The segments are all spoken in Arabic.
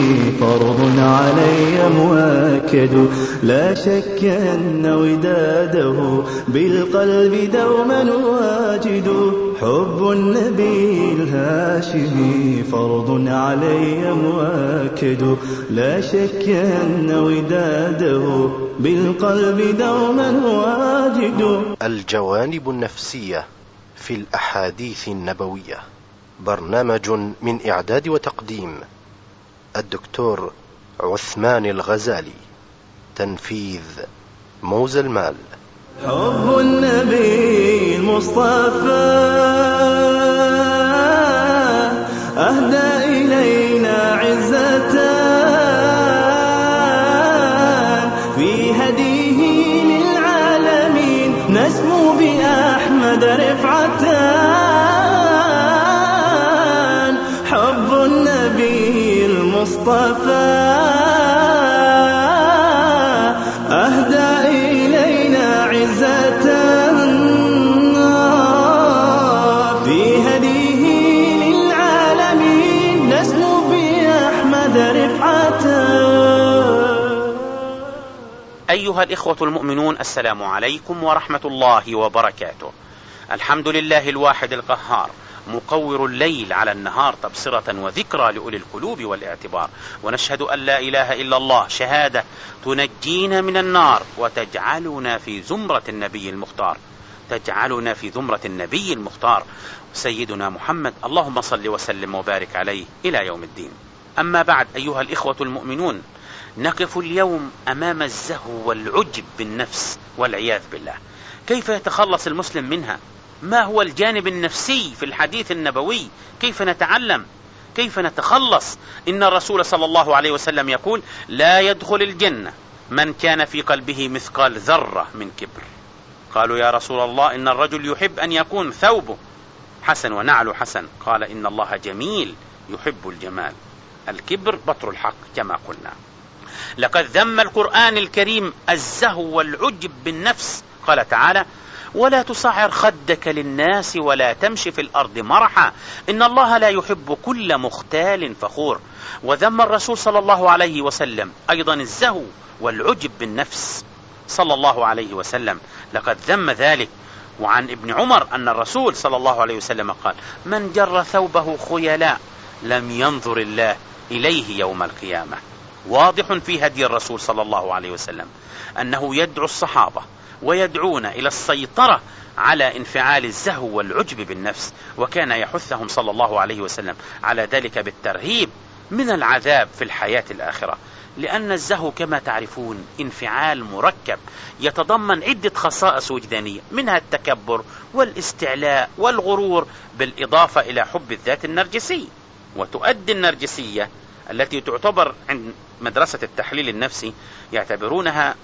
فرض علي مؤكد، لا شك أن وداده بالقلب دوما واجد. حب النبي الهاشمي فرض علي مؤكد، لا شك أن وداده بالقلب دوما واجد. الجوانب النفسية في الأحاديث النبوية، برنامج من إعداد وتقديم الدكتور عثمان الغزالي، تنفيذ موز المال. حب النبي المصطفى أهدى إلينا عزة، في هديه للعالمين نسمو بأحمد رفعة. حب النبي المصطفى أهدى إلينا عزة، في هديه للعالمين نسمو بأحمد رفعة. أيها الإخوة المؤمنون، السلام عليكم ورحمة الله وبركاته. الحمد لله الواحد القهار، مقور الليل على النهار، تبصرة وذكرى لأولي القلوب والاعتبار. ونشهد أن لا إله إلا الله شهادة تنجينا من النار وتجعلنا في زمرة النبي المختار، تجعلنا في زمرة النبي المختار سيدنا محمد. اللهم صل وسلم وبارك عليه إلى يوم الدين. أما بعد، أيها الإخوة المؤمنون، نقف اليوم أمام الزهو والعجب بالنفس والعياذ بالله. كيف يتخلص المسلم منها؟ ما هو الجانب النفسي في الحديث النبوي؟ كيف نتعلم؟ كيف نتخلص؟ إن الرسول صلى الله عليه وسلم يقول: لا يدخل الجنة من كان في قلبه مثقال ذرة من كبر. قالوا: يا رسول الله، إن الرجل يحب أن يكون ثوبه حسن ونعله حسن. قال: إن الله جميل يحب الجمال. الكبر بطر الحق كما قلنا. لقد ذم القرآن الكريم الزهو والعجب بالنفس. قال تعالى: ولا تصعر خدك للناس ولا تمشي في الأرض مرحا إن الله لا يحب كل مختال فخور. وذم الرسول صلى الله عليه وسلم أيضا الزهو والعجب بالنفس صلى الله عليه وسلم، لقد ذم ذلك. وعن ابن عمر أن الرسول صلى الله عليه وسلم قال: من جر ثوبه خيلاء لم ينظر الله إليه يوم القيامة. واضح في هدي الرسول صلى الله عليه وسلم أنه يدعو الصحابة ويدعون إلى السيطرة على انفعال الزهو والعجب بالنفس، وكان يحثهم صلى الله عليه وسلم على ذلك بالترهيب من العذاب في الحياة الآخرة. لأن الزهو كما تعرفون انفعال مركب يتضمن عدة خصائص وجدانية، منها التكبر والاستعلاء والغرور، بالإضافة إلى حب الذات النرجسي. وتؤدي النرجسية التي تعتبر عند مدرسة التحليل النفسي يعتبرونها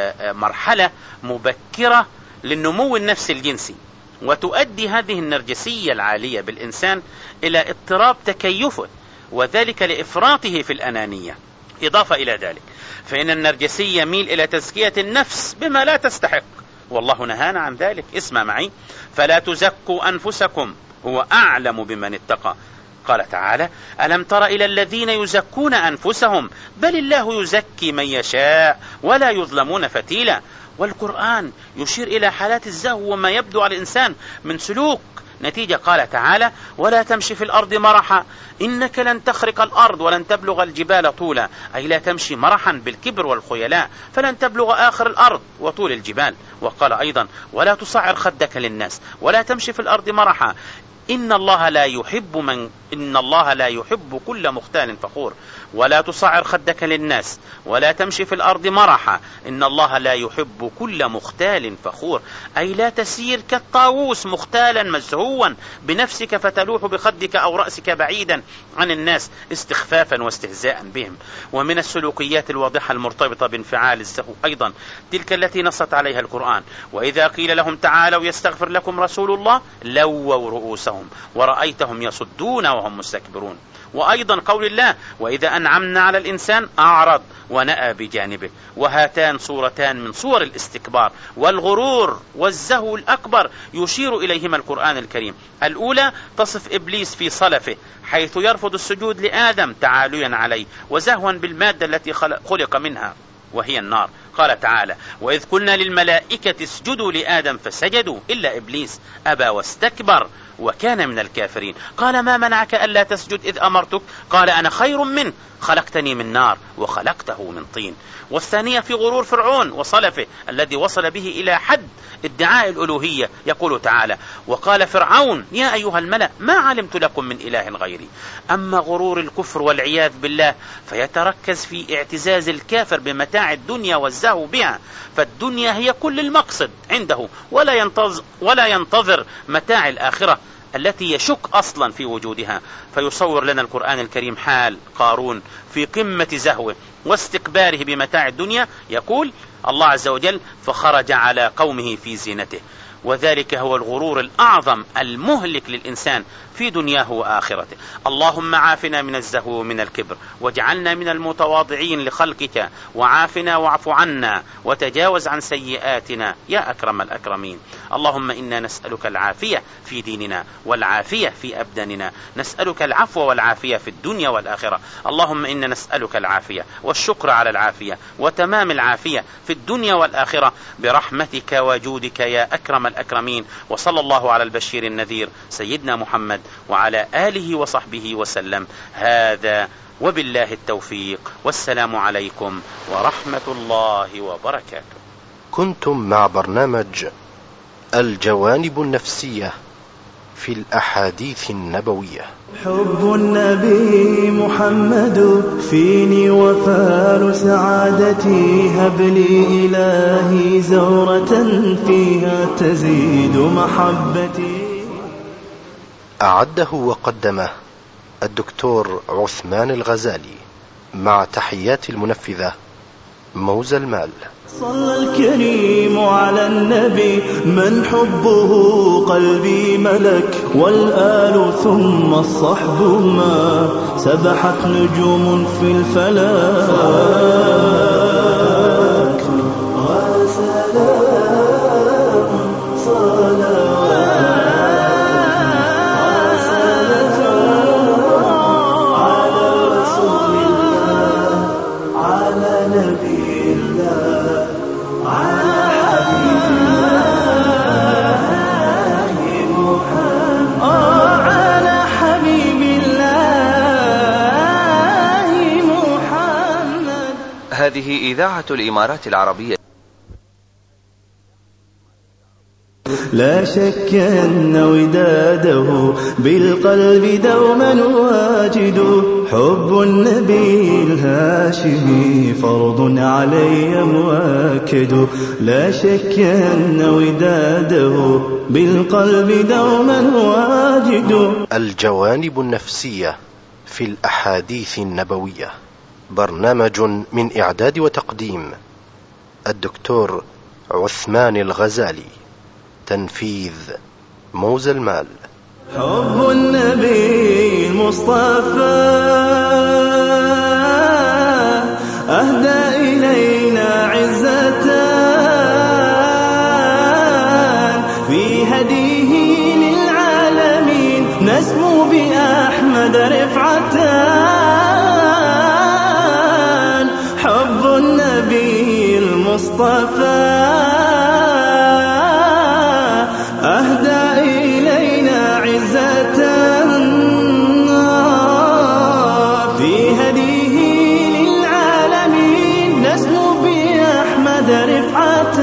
مرحلة مبكرة للنمو النفسي الجنسي، وتؤدي هذه النرجسية العالية بالإنسان إلى اضطراب تكيفه، وذلك لإفراطه في الأنانية. إضافة إلى ذلك فإن النرجسي يميل إلى تزكية النفس بما لا تستحق، والله نهانا عن ذلك. اسمع معي: فلا تزكوا أنفسكم هو أعلم بمن اتقى. قال تعالى: ألم تر إلى الذين يزكون أنفسهم بل الله يزكي من يشاء ولا يظلمون فتيلا. والقرآن يشير إلى حالات الزهو وما يبدو على الإنسان من سلوك نتيجة. قال تعالى: ولا تمشي في الأرض مرحا إنك لن تخرق الأرض ولن تبلغ الجبال طولا، أي لا تمشي مرحا بالكبر والخيلاء فلن تبلغ آخر الأرض وطول الجبال. وقال أيضا: ولا تصعر خدك للناس ولا تمشي في الأرض مرحا إن الله لا يحب كل مختال فخور. ولا تصعر خدك للناس ولا تمشي في الأرض مرحا إن الله لا يحب كل مختال فخور، أي لا تسير كالطاووس مختالا مزهوا بنفسك فتلوح بخدك أو رأسك بعيدا عن الناس استخفافا واستهزاء بهم. ومن السلوكيات الواضحة المرتبطة بانفعال الزهو أيضا تلك التي نصت عليها القرآن: وإذا قيل لهم تعالوا يستغفر لكم رسول الله لووا رؤوسهم لهم ورأيتهم يصدون وهم مستكبرون. وأيضا قول الله: وإذا أنعمنا على الإنسان أعرض ونأى بجانبه. وهاتان صورتان من صور الاستكبار والغرور والزهو الأكبر يشير إليهما القرآن الكريم. الأولى تصف إبليس في صلفه حيث يرفض السجود لآدم تعاليا عليه وزهوا بالمادة التي خلق منها وهي النار. قال تعالى: وإذ قلنا للملائكة اسجدوا لآدم فسجدوا إلا إبليس أبى واستكبر وكان من الكافرين. قال: ما منعك ألا تسجد إذ أمرتك؟ قال: أنا خير منه، خلقتني من نار وخلقته من طين. والثانية في غرور فرعون وصلفه الذي وصل به إلى حد ادعاء الألوهية. يقول تعالى: وقال فرعون يا أيها الملأ ما علمت لكم من إله غيري. أما غرور الكفر والعياذ بالله فيتركز في اعتزاز الكافر بمتاع الدنيا والزهو بها، فالدنيا هي كل المقصد عنده ولا ينتظر متاع الآخرة التي يشك أصلا في وجودها. فيصور لنا القرآن الكريم حال قارون في قمة زهوه واستكباره بمتاع الدنيا. يقول الله عز وجل: فخرج على قومه في زينته. وذلك هو الغرور الأعظم المهلك للإنسان في دنياه وآخرته. اللهم عافنا من الزهو ومن الكبر، واجعلنا من المتواضعين لخلقك، وعافنا واعف عنا وتجاوز عن سيئاتنا يا أكرم الأكرمين. اللهم إنا نسألك العافية في ديننا والعافية في أبداننا، نسألك العفو والعافية في الدنيا والآخرة. اللهم إنا نسألك العافية والشكر على العافية وتمام العافية في الدنيا والآخرة برحمتك وجودك يا أكرم الأكرمين. وصلى الله على البشير النذير سيدنا محمد وعلى آله وصحبه وسلم. هذا وبالله التوفيق، والسلام عليكم ورحمة الله وبركاته. كنتم مع برنامج الجوانب النفسية في الأحاديث النبوية. حب النبي محمد فيني وفال سعادتي، هب لي إلهي زهرة فيها تزيد محبتي. أعده وقدمه الدكتور عثمان الغزالي مع تحيات المنفذة موزة المال. صلى الكريم على النبي من حبه قلبي ملك، والآل ثم الصحب ما سبحت نجوم في الفلك. وسلام صلوات على رسول الله، على نبي الله، على حبيب الله محمد، على حبيب الله محمد. هذه إذاعة الإمارات العربية. لا شك أن وداده بالقلب دوما واجد، حب النبي الهاشمي فرض علي مؤكد. لا شك أن وداده بالقلب دوما واجد. الجوانب النفسية في الأحاديث النبوية، برنامج من إعداد وتقديم الدكتور عثمان الغزالي، تنفيذ موزة المال. حب النبي المصطفى أهدى إلينا عزة، في هديه للعالمين نسمو بأحمد رفعة. حب النبي المصطفى أهدى إلينا عزة، في هديه للعالمين نسمو بأحمد رفعة.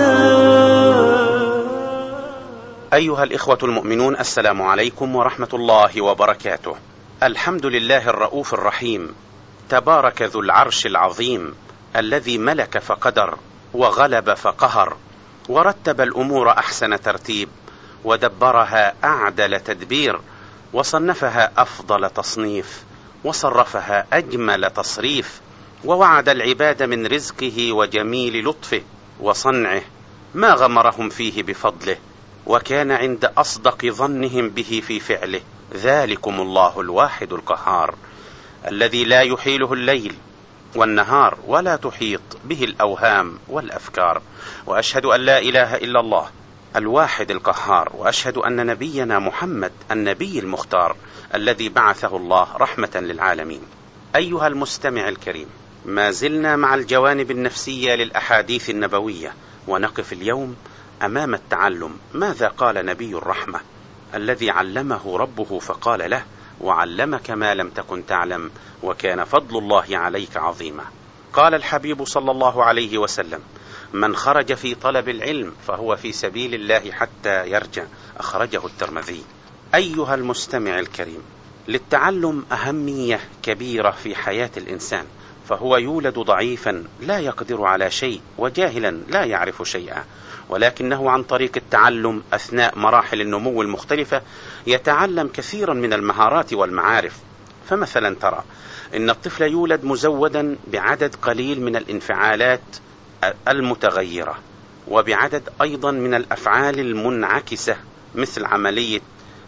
أيها الإخوة المؤمنون، السلام عليكم ورحمة الله وبركاته. الحمد لله الرؤوف الرحيم، تبارك ذو العرش العظيم الذي ملك فقدر وغلب فقهر، ورتب الأمور أحسن ترتيب، ودبرها أعدل تدبير، وصنفها أفضل تصنيف، وصرفها أجمل تصريف، ووعد العباد من رزقه وجميل لطفه وصنعه ما غمرهم فيه بفضله، وكان عند أصدق ظنهم به في فعله. ذلكم الله الواحد القهار الذي لا يحيله الليل والنهار ولا تحيط به الأوهام والأفكار. وأشهد أن لا إله إلا الله الواحد القهار، وأشهد أن نبينا محمد النبي المختار الذي بعثه الله رحمة للعالمين. أيها المستمع الكريم، ما زلنا مع الجوانب النفسية للأحاديث النبوية، ونقف اليوم أمام التعلم. ماذا قال نبي الرحمة الذي علمه ربه فقال له: وعلمك ما لم تكن تعلم وكان فضل الله عليك عظيما. قال الحبيب صلى الله عليه وسلم: من خرج في طلب العلم فهو في سبيل الله حتى يرجع. أخرجه الترمذي. أيها المستمع الكريم، للتعلم أهمية كبيرة في حياة الإنسان، فهو يولد ضعيفا لا يقدر على شيء وجاهلا لا يعرف شيئا، ولكنه عن طريق التعلم أثناء مراحل النمو المختلفة يتعلم كثيرا من المهارات والمعارف. فمثلا ترى إن الطفل يولد مزودا بعدد قليل من الانفعالات المتغيرة، وبعدد أيضا من الأفعال المنعكسة، مثل عملية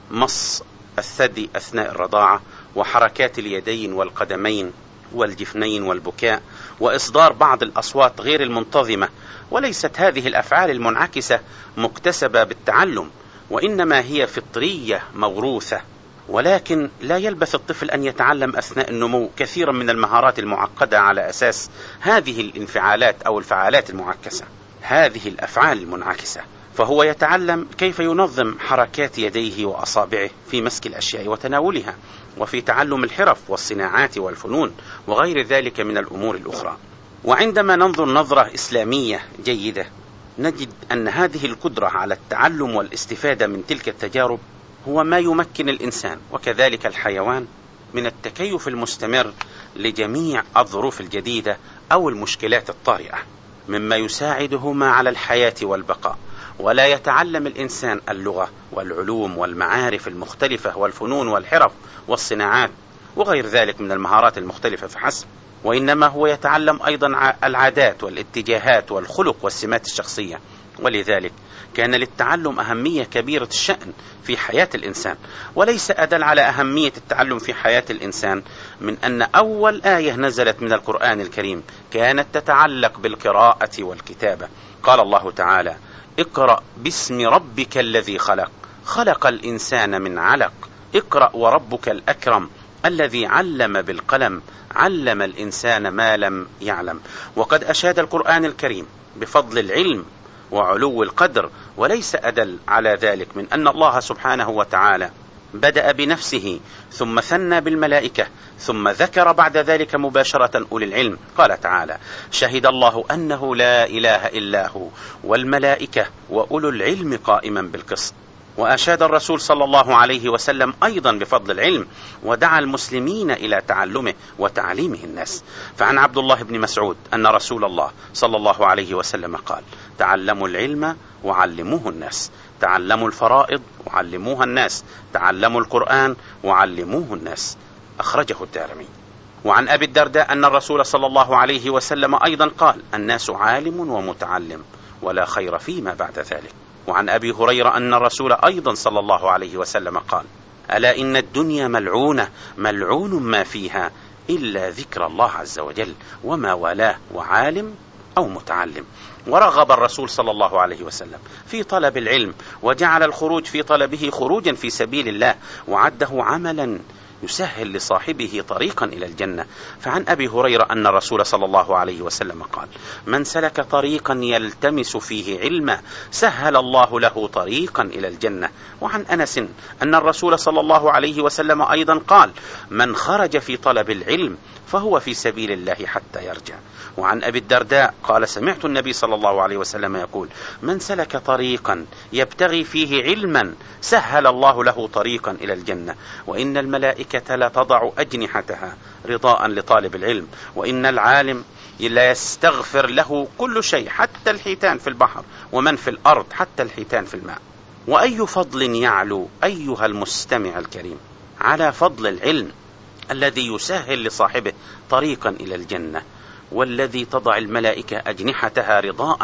مص الثدي أثناء الرضاعة، وحركات اليدين والقدمين والجفنين والبكاء، وإصدار بعض الأصوات غير المنتظمة. وليست هذه الأفعال المنعكسة مكتسبة بالتعلم، وإنما هي فطرية موروثة. ولكن لا يلبث الطفل أن يتعلم أثناء النمو كثيرا من المهارات المعقدة على أساس هذه الانفعالات أو الفعالات المعكسة، هذه الأفعال المنعكسة. فهو يتعلم كيف ينظم حركات يديه وأصابعه في مسك الأشياء وتناولها، وفي تعلم الحرف والصناعات والفنون وغير ذلك من الأمور الأخرى. وعندما ننظر نظرة إسلامية جيدة نجد أن هذه القدرة على التعلم والاستفادة من تلك التجارب هو ما يمكن الإنسان وكذلك الحيوان من التكيف المستمر لجميع الظروف الجديدة أو المشكلات الطارئة، مما يساعدهما على الحياة والبقاء. ولا يتعلم الإنسان اللغة والعلوم والمعارف المختلفة والفنون والحرف والصناعات وغير ذلك من المهارات المختلفة فحسب، وإنما هو يتعلم أيضا العادات والاتجاهات والخلق والسمات الشخصية. ولذلك كان للتعلم أهمية كبيرة الشأن في حياة الإنسان. وليس أدل على أهمية التعلم في حياة الإنسان من أن أول آية نزلت من القرآن الكريم كانت تتعلق بالقراءة والكتابة. قال الله تعالى: اقرأ باسم ربك الذي خلق، خلق الإنسان من علق، اقرأ وربك الأكرم الذي علم بالقلم، علم الإنسان ما لم يعلم. وقد أشاد القرآن الكريم بفضل العلم وعلو القدر، وليس أدل على ذلك من أن الله سبحانه وتعالى بدأ بنفسه ثم ثنى بالملائكة ثم ذكر بعد ذلك مباشرة أولي العلم. قال تعالى: شهد الله أنه لا إله إلا هو والملائكة وأولو العلم قائما بالقسط. وأشاد الرسول صلى الله عليه وسلم أيضا بفضل العلم، ودعا المسلمين إلى تعلمه وتعليمه الناس. فعن عبد الله بن مسعود أن رسول الله صلى الله عليه وسلم قال: تعلموا العلم وعلموه الناس، تعلموا الفرائض وعلموها الناس، تعلموا القرآن وعلموه الناس. أخرجه الدارمي. وعن أبي الدرداء أن الرسول صلى الله عليه وسلم أيضا قال: الناس عالم ومتعلم ولا خير فيما بعد ذلك. وعن أبي هريرة أن الرسول أيضا صلى الله عليه وسلم قال: ألا إن الدنيا ملعونة، ملعون ما فيها إلا ذكر الله عز وجل وما والاه، وعالم أو متعلم. ورغب الرسول صلى الله عليه وسلم في طلب العلم، وجعل الخروج في طلبه خروجا في سبيل الله، وعده عملا يسهل لصاحبه طريقا إلى الجنة. فعن أبي هريرة أن الرسول صلى الله عليه وسلم قال: من سلك طريقا يلتمس فيه علما سهل الله له طريقا إلى الجنة. وعن أنس أن الرسول صلى الله عليه وسلم أيضا قال: من خرج في طلب العلم فهو في سبيل الله حتى يرجع. وعن أبي الدرداء قال: سمعت النبي صلى الله عليه وسلم يقول: من سلك طريقا يبتغي فيه علما سهل الله له طريقا إلى الجنة، وإن الملائكة لا تضع أجنحتها رضاء لطالب العلم، وإن العالم لا يستغفر له كل شيء حتى الحيتان في البحر، ومن في الأرض حتى الحيتان في الماء. وأي فضل يعلو أيها المستمع الكريم على فضل العلم الذي يسهل لصاحبه طريقا إلى الجنة، والذي تضع الملائكة أجنحتها رضاء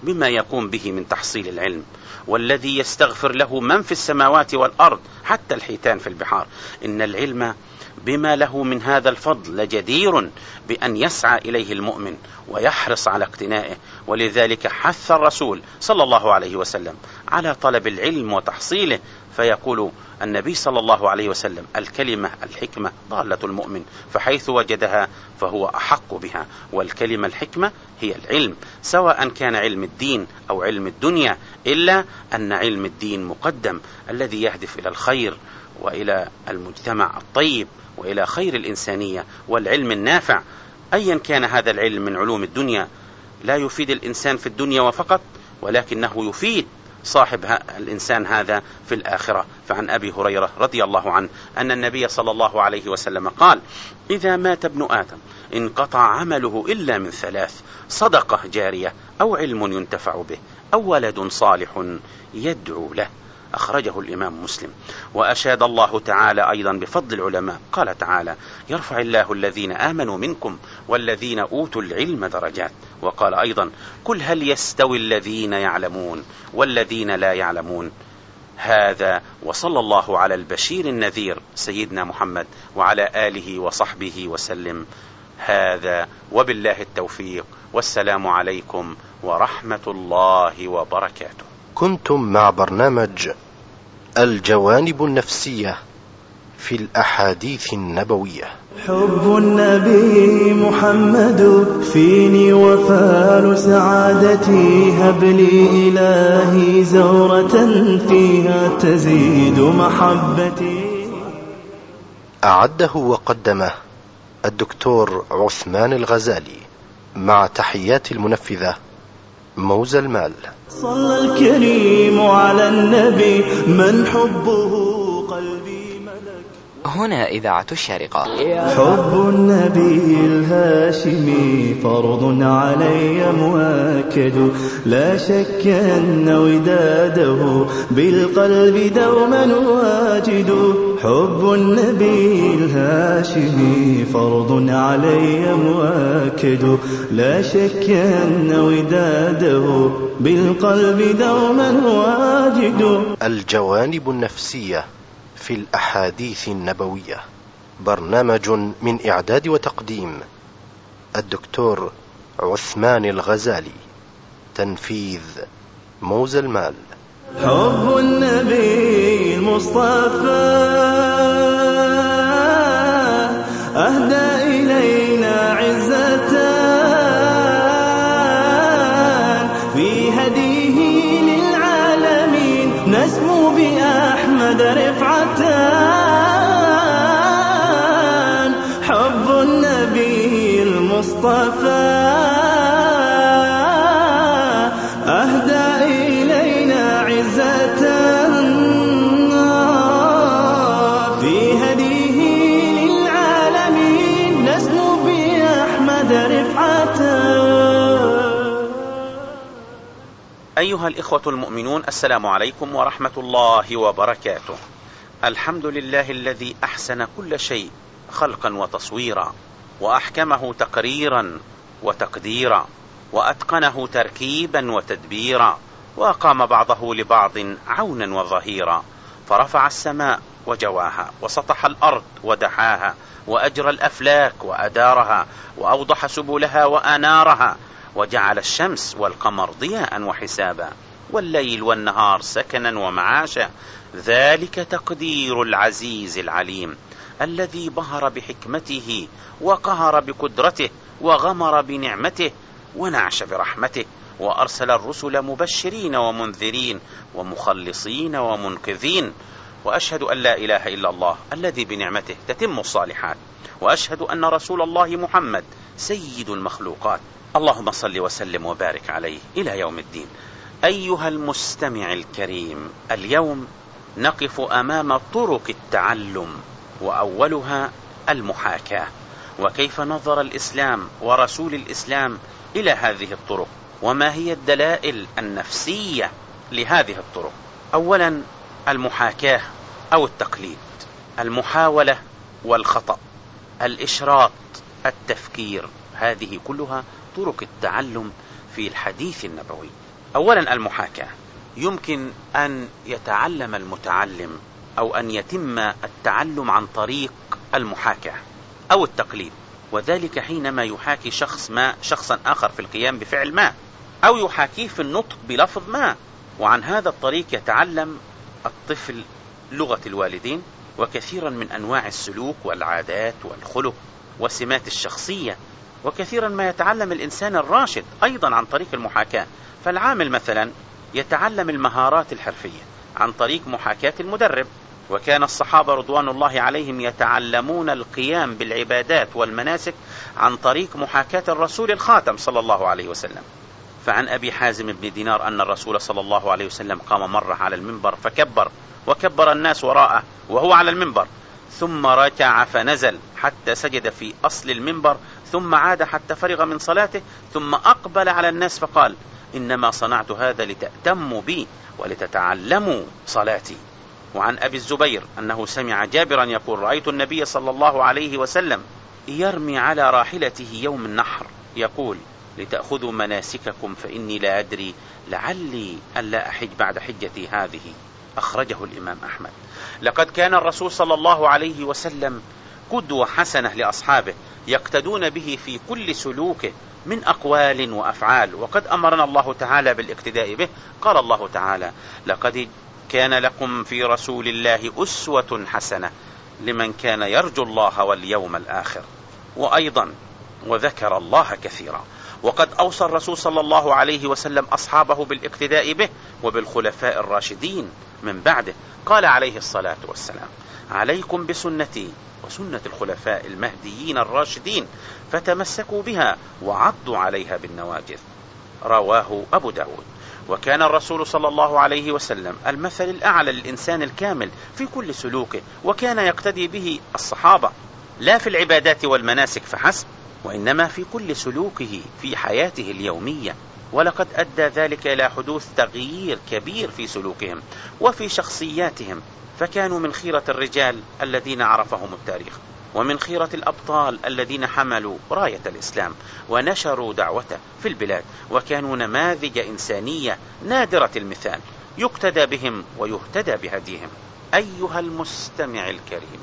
بما يقوم به من تحصيل العلم، والذي يستغفر له من في السماوات والأرض حتى الحيتان في البحار. إن العلم بما له من هذا الفضل لجدير بأن يسعى إليه المؤمن ويحرص على اقتنائه، ولذلك حث الرسول صلى الله عليه وسلم على طلب العلم وتحصيله، فيقول النبي صلى الله عليه وسلم: الكلمة الحكمة ضالة المؤمن، فحيث وجدها فهو أحق بها. والكلمة الحكمة هي العلم، سواء كان علم الدين أو علم الدنيا، إلا أن علم الدين مقدم، الذي يهدف إلى الخير وإلى المجتمع الطيب وإلى خير الإنسانية والعلم النافع. أيا كان هذا العلم من علوم الدنيا لا يفيد الإنسان في الدنيا وفقط، ولكنه يفيد صاحب الإنسان هذا في الآخرة. فعن أبي هريرة رضي الله عنه أن النبي صلى الله عليه وسلم قال: إذا مات ابن آدم انقطع عمله إلا من ثلاث: صدقة جارية، أو علم ينتفع به، أو ولد صالح يدعو له. أخرجه الإمام مسلم. وأشاد الله تعالى أيضا بفضل العلماء، قال تعالى: يرفع الله الذين آمنوا منكم والذين أوتوا العلم درجات. وقال أيضا: قل هل يستوي الذين يعلمون والذين لا يعلمون. هذا وصلى الله على البشير النذير سيدنا محمد وعلى آله وصحبه وسلم. هذا وبالله التوفيق، والسلام عليكم ورحمة الله وبركاته. كنتم مع برنامج الجوانب النفسية في الأحاديث النبوية. حب النبي محمد فيني وفال سعادتي، هب لي إلهي زورة فيها تزيد محبتي. أعده وقدمه الدكتور عثمان الغزالي، مع تحيات المنفذة موزى المال. صلى الكريم على النبي من حبه قلبي ملك. هنا إذاعة الشارقة. حب النبي الهاشمي فرض علي مؤكد، لا شك أن وداده بالقلب دوما واجد. حب النبي الهاشمي فرض علي مؤكد، لا شك أن وداده بالقلب دوما واجد. الجوانب النفسية في الأحاديث النبوية، برنامج من إعداد وتقديم الدكتور عثمان الغزالي، تنفيذ موزى المال. حب النبي المصطفى أهدى إلينا عزة، في هديه للعالمين نسمو بأحمد رفعة. حب النبي المصطفى أهدى إلينا عزة، في هديه للعالمين نسمو بأحمد رفعة. أيها الإخوة المؤمنون، السلام عليكم ورحمة الله وبركاته. الحمد لله الذي أحسن كل شيء خلقا وتصويرا، وأحكمه تقريرا وتقديرا، وأتقنه تركيبا وتدبيرا، وأقام بعضه لبعض عونا وظهيرا، فرفع السماء وجواها، وسطح الأرض ودحاها، وأجرى الأفلاك وأدارها، وأوضح سبلها وأنارها، وجعل الشمس والقمر ضياء وحسابا، والليل والنهار سكنا ومعاشا. ذلك تقدير العزيز العليم، الذي بهر بحكمته وقهر بقدرته وغمر بنعمته ونعش برحمته، وأرسل الرسل مبشرين ومنذرين ومخلصين ومنقذين. وأشهد أن لا إله إلا الله الذي بنعمته تتم الصالحات، وأشهد أن رسول الله محمد سيد المخلوقات. اللهم صل وسلم وبارك عليه إلى يوم الدين. أيها المستمع الكريم، اليوم نقف أمام طرق التعلم، وأولها المحاكاة، وكيف نظر الإسلام ورسول الإسلام إلى هذه الطرق، وما هي الدلائل النفسية لهذه الطرق. أولا المحاكاة أو التقليد، المحاولة والخطأ، الإشراط، التفكير، هذه كلها طرق التعلم في الحديث النبوي. أولا المحاكاة. يمكن أن يتعلم المتعلم أو أن يتم التعلم عن طريق المحاكاة أو التقليد، وذلك حينما يحاكي شخصا آخر في القيام بفعل ما، أو يحاكيه في النطق بلفظ ما، وعن هذا الطريق يتعلم الطفل لغة الوالدين وكثيرا من أنواع السلوك والعادات والخلق وسمات الشخصية، وكثيرا ما يتعلم الإنسان الراشد أيضا عن طريق المحاكاة. فالعامل مثلا يتعلم المهارات الحرفية عن طريق محاكاة المدرب، وكان الصحابة رضوان الله عليهم يتعلمون القيام بالعبادات والمناسك عن طريق محاكاة الرسول الخاتم صلى الله عليه وسلم. فعن أبي حازم بن دينار أن الرسول صلى الله عليه وسلم قام مرة على المنبر فكبر، وكبر الناس وراءه وهو على المنبر، ثم ركع فنزل حتى سجد في أصل المنبر، ثم عاد حتى فرغ من صلاته، ثم أقبل على الناس فقال: إنما صنعت هذا لتأتموا بي ولتتعلموا صلاتي. وعن أبي الزبير أنه سمع جابرا يقول: رأيت النبي صلى الله عليه وسلم يرمي على راحلته يوم النحر يقول: لتأخذوا مناسككم فإني لا أدري لعلي ألا أحج بعد حجتي هذه. أخرجه الإمام أحمد. لقد كان الرسول صلى الله عليه وسلم قدوة حسنة لأصحابه يقتدون به في كل سلوكه من أقوال وأفعال، وقد أمرنا الله تعالى بالاقتداء به. قال الله تعالى: لقد كان لكم في رسول الله أسوة حسنة لمن كان يرجو الله واليوم الآخر. وأيضا وذكر الله كثيرا. وقد أوصى الرسول صلى الله عليه وسلم أصحابه بالاقتداء به وبالخلفاء الراشدين من بعده. قال عليه الصلاة والسلام: عليكم بسنتي وسنة الخلفاء المهديين الراشدين فتمسكوا بها وعضوا عليها بالنواجذ. رواه أبو داود. وكان الرسول صلى الله عليه وسلم المثل الأعلى للإنسان الكامل في كل سلوكه، وكان يقتدي به الصحابة لا في العبادات والمناسك فحسب، وإنما في كل سلوكه في حياته اليومية. ولقد أدى ذلك إلى حدوث تغيير كبير في سلوكهم وفي شخصياتهم، فكانوا من خيرة الرجال الذين عرفهم التاريخ، ومن خيرة الأبطال الذين حملوا راية الإسلام ونشروا دعوته في البلاد، وكانوا نماذج إنسانية نادرة المثال يقتدى بهم ويهتدى بهديهم. أيها المستمع الكريم،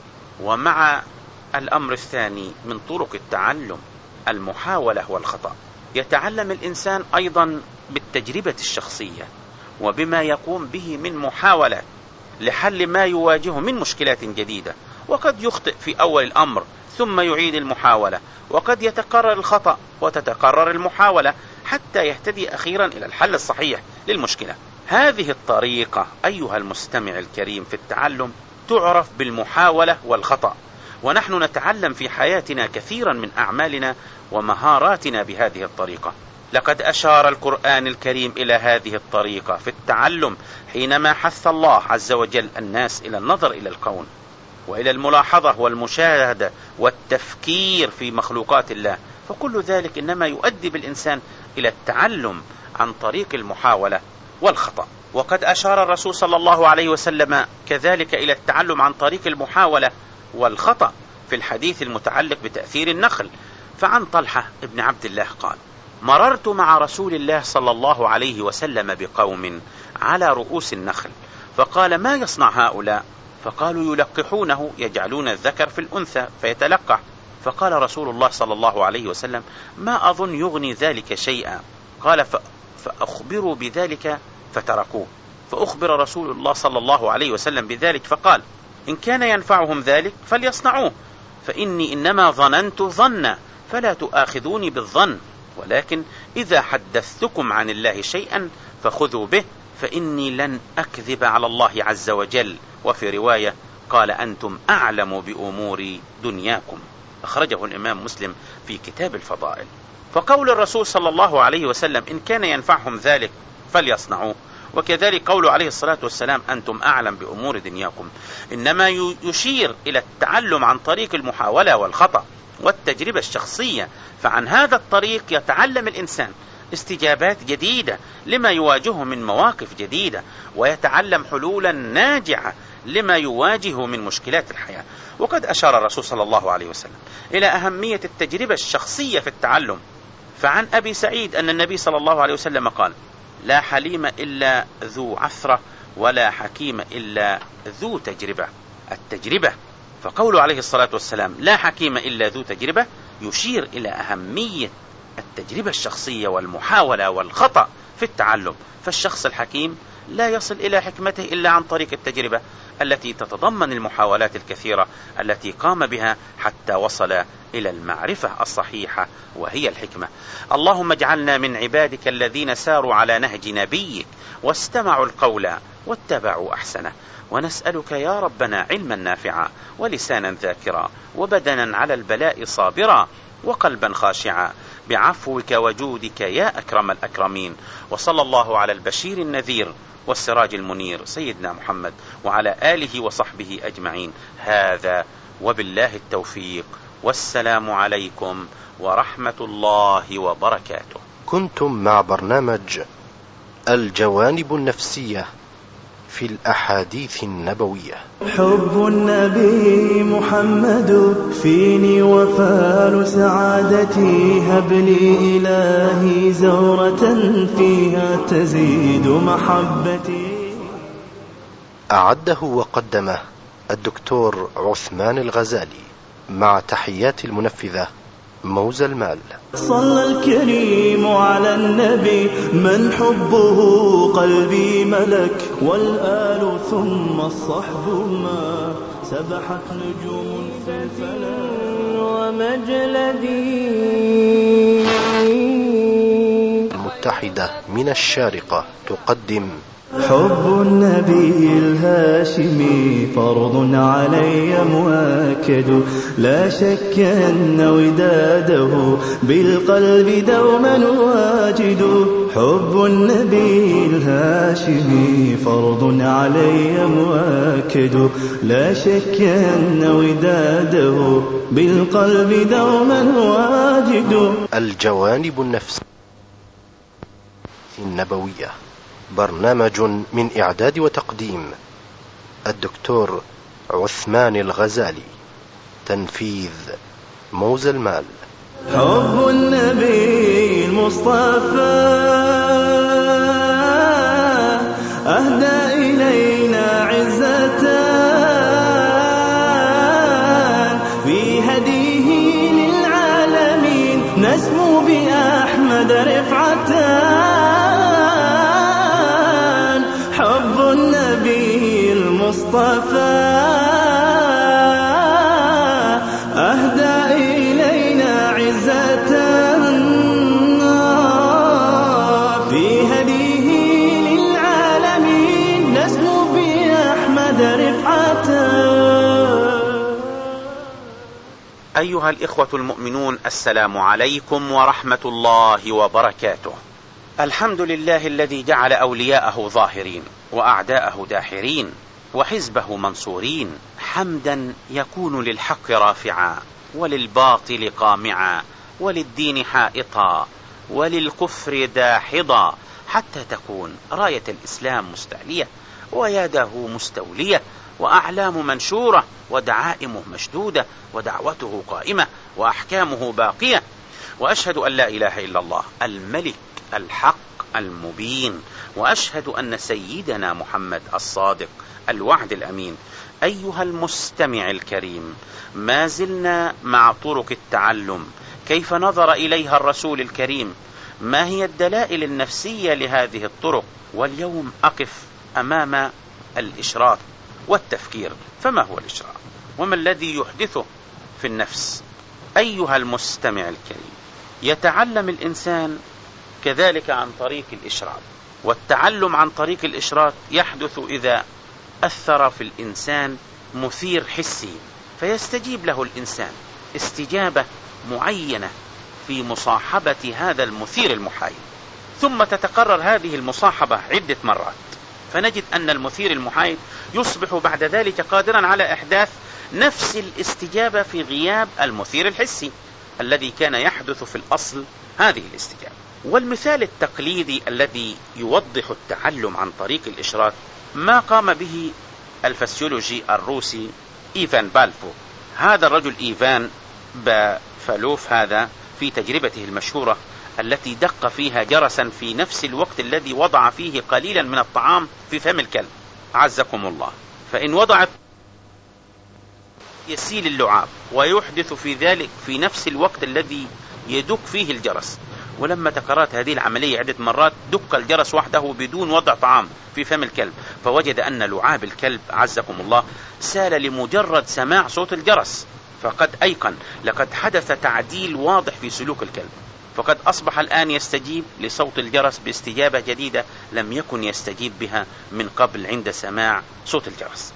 ومع الأمر الثاني من طرق التعلم المحاولة والخطأ، يتعلم الإنسان أيضا بالتجربة الشخصية وبما يقوم به من محاولة لحل ما يواجهه من مشكلات جديدة. وقد يخطئ في أول الأمر ثم يعيد المحاولة، وقد يتكرر الخطأ وتتكرر المحاولة حتى يهتدي أخيرا إلى الحل الصحيح للمشكلة. هذه الطريقة أيها المستمع الكريم في التعلم تعرف بالمحاولة والخطأ، ونحن نتعلم في حياتنا كثيرا من أعمالنا ومهاراتنا بهذه الطريقة. لقد أشار القرآن الكريم إلى هذه الطريقة في التعلم حينما حث الله عز وجل الناس إلى النظر إلى الكون وإلى الملاحظة والمشاهدة والتفكير في مخلوقات الله، فكل ذلك إنما يؤدي بالإنسان إلى التعلم عن طريق المحاولة والخطأ. وقد أشار الرسول صلى الله عليه وسلم كذلك إلى التعلم عن طريق المحاولة والخطأ في الحديث المتعلق بتأثير النخل. فعن طلحة ابن عبد الله قال: مررت مع رسول الله صلى الله عليه وسلم بقوم على رؤوس النخل، فقال: ما يصنع هؤلاء؟ فقالوا: يلقحونه، يجعلون الذكر في الأنثى فيتلقح. فقال رسول الله صلى الله عليه وسلم: ما أظن يغني ذلك شيئا. قال: فأخبروا بذلك، فتركوه. فأخبر رسول الله صلى الله عليه وسلم بذلك فقال: إن كان ينفعهم ذلك فليصنعوه، فإني إنما ظننت ظنا فلا تؤاخذوني بالظن، ولكن إذا حدثتكم عن الله شيئا فخذوا به، فإني لن أكذب على الله عز وجل. وفي رواية قال: أنتم أعلم بأمور دنياكم. أخرجه الإمام مسلم في كتاب الفضائل. فقول الرسول صلى الله عليه وسلم: إن كان ينفعهم ذلك فليصنعوه، وكذلك قول عليه الصلاة والسلام: أنتم أعلم بأمور دنياكم، إنما يشير إلى التعلم عن طريق المحاولة والخطأ والتجربة الشخصية. فعن هذا الطريق يتعلم الإنسان استجابات جديدة لما يواجهه من مواقف جديدة، ويتعلم حلولا ناجعة لما يواجهه من مشكلات الحياة. وقد أشار الرسول صلى الله عليه وسلم إلى أهمية التجربة الشخصية في التعلم. فعن أبي سعيد أن النبي صلى الله عليه وسلم قال: لا حليم إلا ذو عثرة، ولا حكيم إلا ذو تجربة. التجربة، فقوله عليه الصلاة والسلام لا حكيم إلا ذو تجربة يشير إلى أهمية التجربة الشخصية والمحاولة والخطأ في التعلم. فالشخص الحكيم لا يصل إلى حكمته إلا عن طريق التجربة التي تتضمن المحاولات الكثيرة التي قام بها حتى وصل إلى المعرفة الصحيحة وهي الحكمة. اللهم اجعلنا من عبادك الذين ساروا على نهج نبيك واستمعوا القول واتبعوا أحسنه. ونسألك يا ربنا علما نافعا ولسانا ذاكرا وبدنا على البلاء صابرا وقلبا خاشعا بعفوك وجودك يا أكرم الأكرمين. وصلى الله على البشير النذير والسراج المنير سيدنا محمد وعلى آله وصحبه أجمعين. هذا وبالله التوفيق، والسلام عليكم ورحمة الله وبركاته. كنتم مع برنامج الجوانب النفسية في الأحاديث النبوية. حب النبي محمد فيني وفال سعادتي، هب لي إلهي زورة فيها تزيد محبتي. أعده وقدمه الدكتور عثمان الغزالي، مع تحيات المنفذة موزى المال. صلى الكريم على النبي من حبه قلبي ملك، والآل ثم الصحب ما سبحت نجوم في الفلك. ومجلدي المتحدة من الشارقة تقدم حب النبي الهاشمي فرض علي مؤكد، لا شك أن وداده بالقلب دوما واجد. حب النبي الهاشمي فرض علي مؤكد، لا شك أن وداده بالقلب دوما واجد. الجوانب النفسية النبوية، برنامج من إعداد وتقديم الدكتور عثمان الغزالي، تنفيذ موزى المال. حب النبي المصطفى أهدى إلينا عزة، في هديه للعالمين نسمو بأحمد رفعة. حب النبي المصطفى أهدى إلينا عزة، في هديه للعالمين نسمو بأحمد رفعة. أيها الإخوة المؤمنون، السلام عليكم ورحمة الله وبركاته. الحمد لله الذي جعل أولياءه ظاهرين وأعداءه داحرين وحزبه منصورين، حمدا يكون للحق رافعا وللباطل قامعا وللدين حائطا وللكفر داحضا، حتى تكون راية الإسلام مستعلية ويده مستولية وأعلام منشورة ودعائمه مشدودة ودعوته قائمة وأحكامه باقية. وأشهد أن لا إله إلا الله الملك الحق المبين، وأشهد أن سيدنا محمد الصادق الوعد الأمين. أيها المستمع الكريم، ما زلنا مع طرق التعلم، كيف نظر إليها الرسول الكريم، ما هي الدلائل النفسية لهذه الطرق. واليوم أقف أمام الإشراط والتفكير. فما هو الإشراط وما الذي يحدثه في النفس؟ أيها المستمع الكريم، يتعلم الإنسان كذلك عن طريق الإشراط، والتعلم عن طريق الإشراط يحدث إذا أثر في الإنسان مثير حسي، فيستجيب له الإنسان استجابة معينة في مصاحبة هذا المثير المحايد، ثم تتكرر هذه المصاحبة عدة مرات، فنجد أن المثير المحايد يصبح بعد ذلك قادرا على إحداث نفس الاستجابة في غياب المثير الحسي الذي كان يحدث في الأصل هذه الاستجابة. والمثال التقليدي الذي يوضح التعلم عن طريق الإشراط ما قام به الفسيولوجي الروسي إيفان بالفو. هذا الرجل إيفان بافلوف هذا في تجربته المشهورة التي دق فيها جرسا في نفس الوقت الذي وضع فيه قليلا من الطعام في فم الكلب، عزكم الله، فإن وضعت يسيل اللعاب ويحدث في ذلك في نفس الوقت الذي يدق فيه الجرس. ولما تكررت هذه العملية عدة مرات دق الجرس وحده بدون وضع طعام في فم الكلب، فوجد أن لعاب الكلب عزكم الله سال لمجرد سماع صوت الجرس، فقد أيقن لقد حدث تعديل واضح في سلوك الكلب، فقد أصبح الآن يستجيب لصوت الجرس باستجابة جديدة لم يكن يستجيب بها من قبل عند سماع صوت الجرس.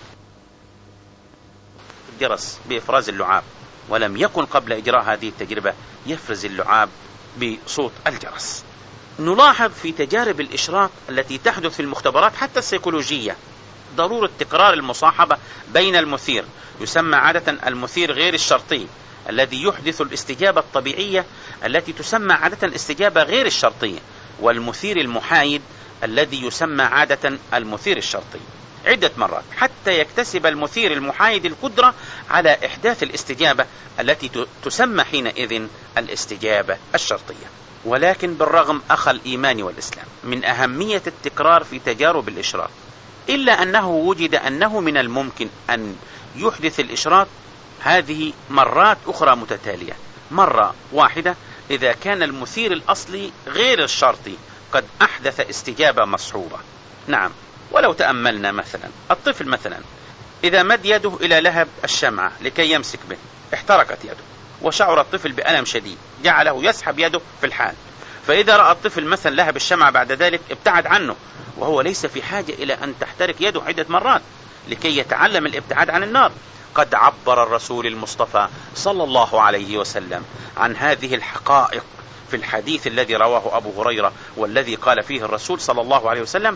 الجرس بإفراز اللعاب، ولم يكن قبل إجراء هذه التجربة يفرز اللعاب بصوت الجرس. نلاحظ في تجارب الإشراق التي تحدث في المختبرات حتى السيكولوجية ضرورة تكرار المصاحبة بين المثير، يسمى عادة المثير غير الشرطي الذي يحدث الاستجابة الطبيعية التي تسمى عادة الاستجابة غير الشرطية، والمثير المحايد الذي يسمى عادة المثير الشرطي، عدة مرات حتى يكتسب المثير المحايد القدرة على إحداث الاستجابة التي تسمى حينئذ الاستجابة الشرطية. ولكن بالرغم أخ الإيمان والإسلام من أهمية التكرار في تجارب الإشراق، إلا أنه وجد أنه من الممكن أن يحدث الإشراق هذه مرات أخرى متتالية، مرة واحدة إذا كان المثير الأصلي غير الشرطي قد أحدث استجابة مصحوبة. نعم، ولو تأملنا مثلا الطفل مثلا إذا مد يده إلى لهب الشمعة لكي يمسك به احترقت يده، وشعر الطفل بألم شديد جعله يسحب يده في الحال، فإذا رأى الطفل مثلا لهب الشمعة بعد ذلك ابتعد عنه، وهو ليس في حاجة إلى أن تحترق يده عدة مرات لكي يتعلم الابتعاد عن النار. قد عبر الرسول المصطفى صلى الله عليه وسلم عن هذه الحقائق في الحديث الذي رواه أبو هريرة، والذي قال فيه الرسول صلى الله عليه وسلم: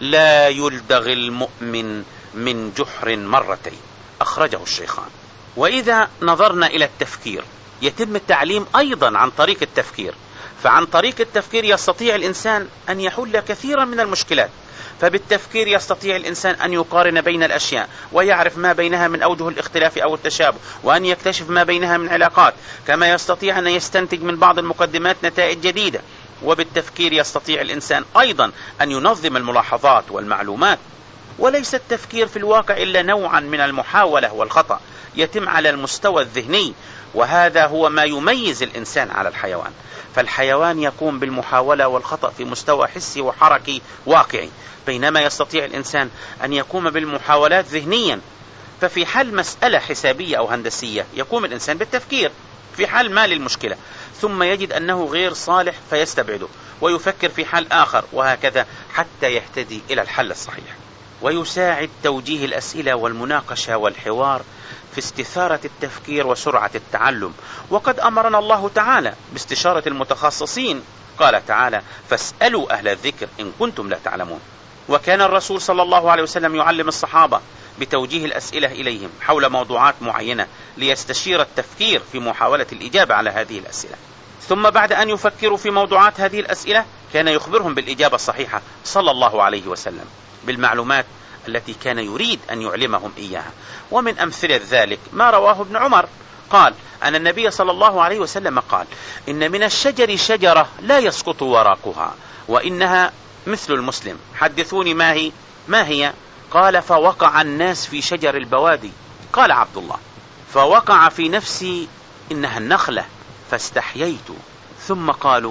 لا يلدغ المؤمن من جحر مرتين، أخرجه الشيخان. وإذا نظرنا إلى التفكير يتم التعليم أيضا عن طريق التفكير، فعن طريق التفكير يستطيع الإنسان أن يحل كثيرا من المشكلات، فبالتفكير يستطيع الإنسان أن يقارن بين الأشياء ويعرف ما بينها من أوجه الاختلاف أو التشابه، وأن يكتشف ما بينها من علاقات، كما يستطيع أن يستنتج من بعض المقدمات نتائج جديدة. وبالتفكير يستطيع الإنسان أيضا أن ينظم الملاحظات والمعلومات. وليس التفكير في الواقع إلا نوعا من المحاولة والخطأ يتم على المستوى الذهني، وهذا هو ما يميز الإنسان على الحيوان، فالحيوان يقوم بالمحاولة والخطأ في مستوى حسي وحركي واقعي، بينما يستطيع الإنسان أن يقوم بالمحاولات ذهنيا. ففي حل مسألة حسابية أو هندسية يقوم الإنسان بالتفكير في حل ما للمشكلة، ثم يجد أنه غير صالح فيستبعده ويفكر في حل آخر، وهكذا حتى يهتدي إلى الحل الصحيح. ويساعد توجيه الأسئلة والمناقشة والحوار في استثارة التفكير وسرعة التعلم. وقد أمرنا الله تعالى باستشارة المتخصصين، قال تعالى: فاسألوا أهل الذكر إن كنتم لا تعلمون. وكان الرسول صلى الله عليه وسلم يعلم الصحابة بتوجيه الأسئلة إليهم حول موضوعات معينة ليستشير التفكير في محاولة الإجابة على هذه الأسئلة، ثم بعد أن يفكروا في موضوعات هذه الأسئلة كان يخبرهم بالإجابة الصحيحة صلى الله عليه وسلم بالمعلومات التي كان يريد أن يعلمهم إياها. ومن أمثلة ذلك ما رواه ابن عمر قال أن النبي صلى الله عليه وسلم قال: إن من الشجر شجرة لا يسقط ورقها وإنها مثل المسلم. حدثوني ما هي؟ قال: فوقع الناس في شجر البوادي. قال عبد الله: فوقع في نفسي إنها النخلة فاستحييت، ثم قالوا: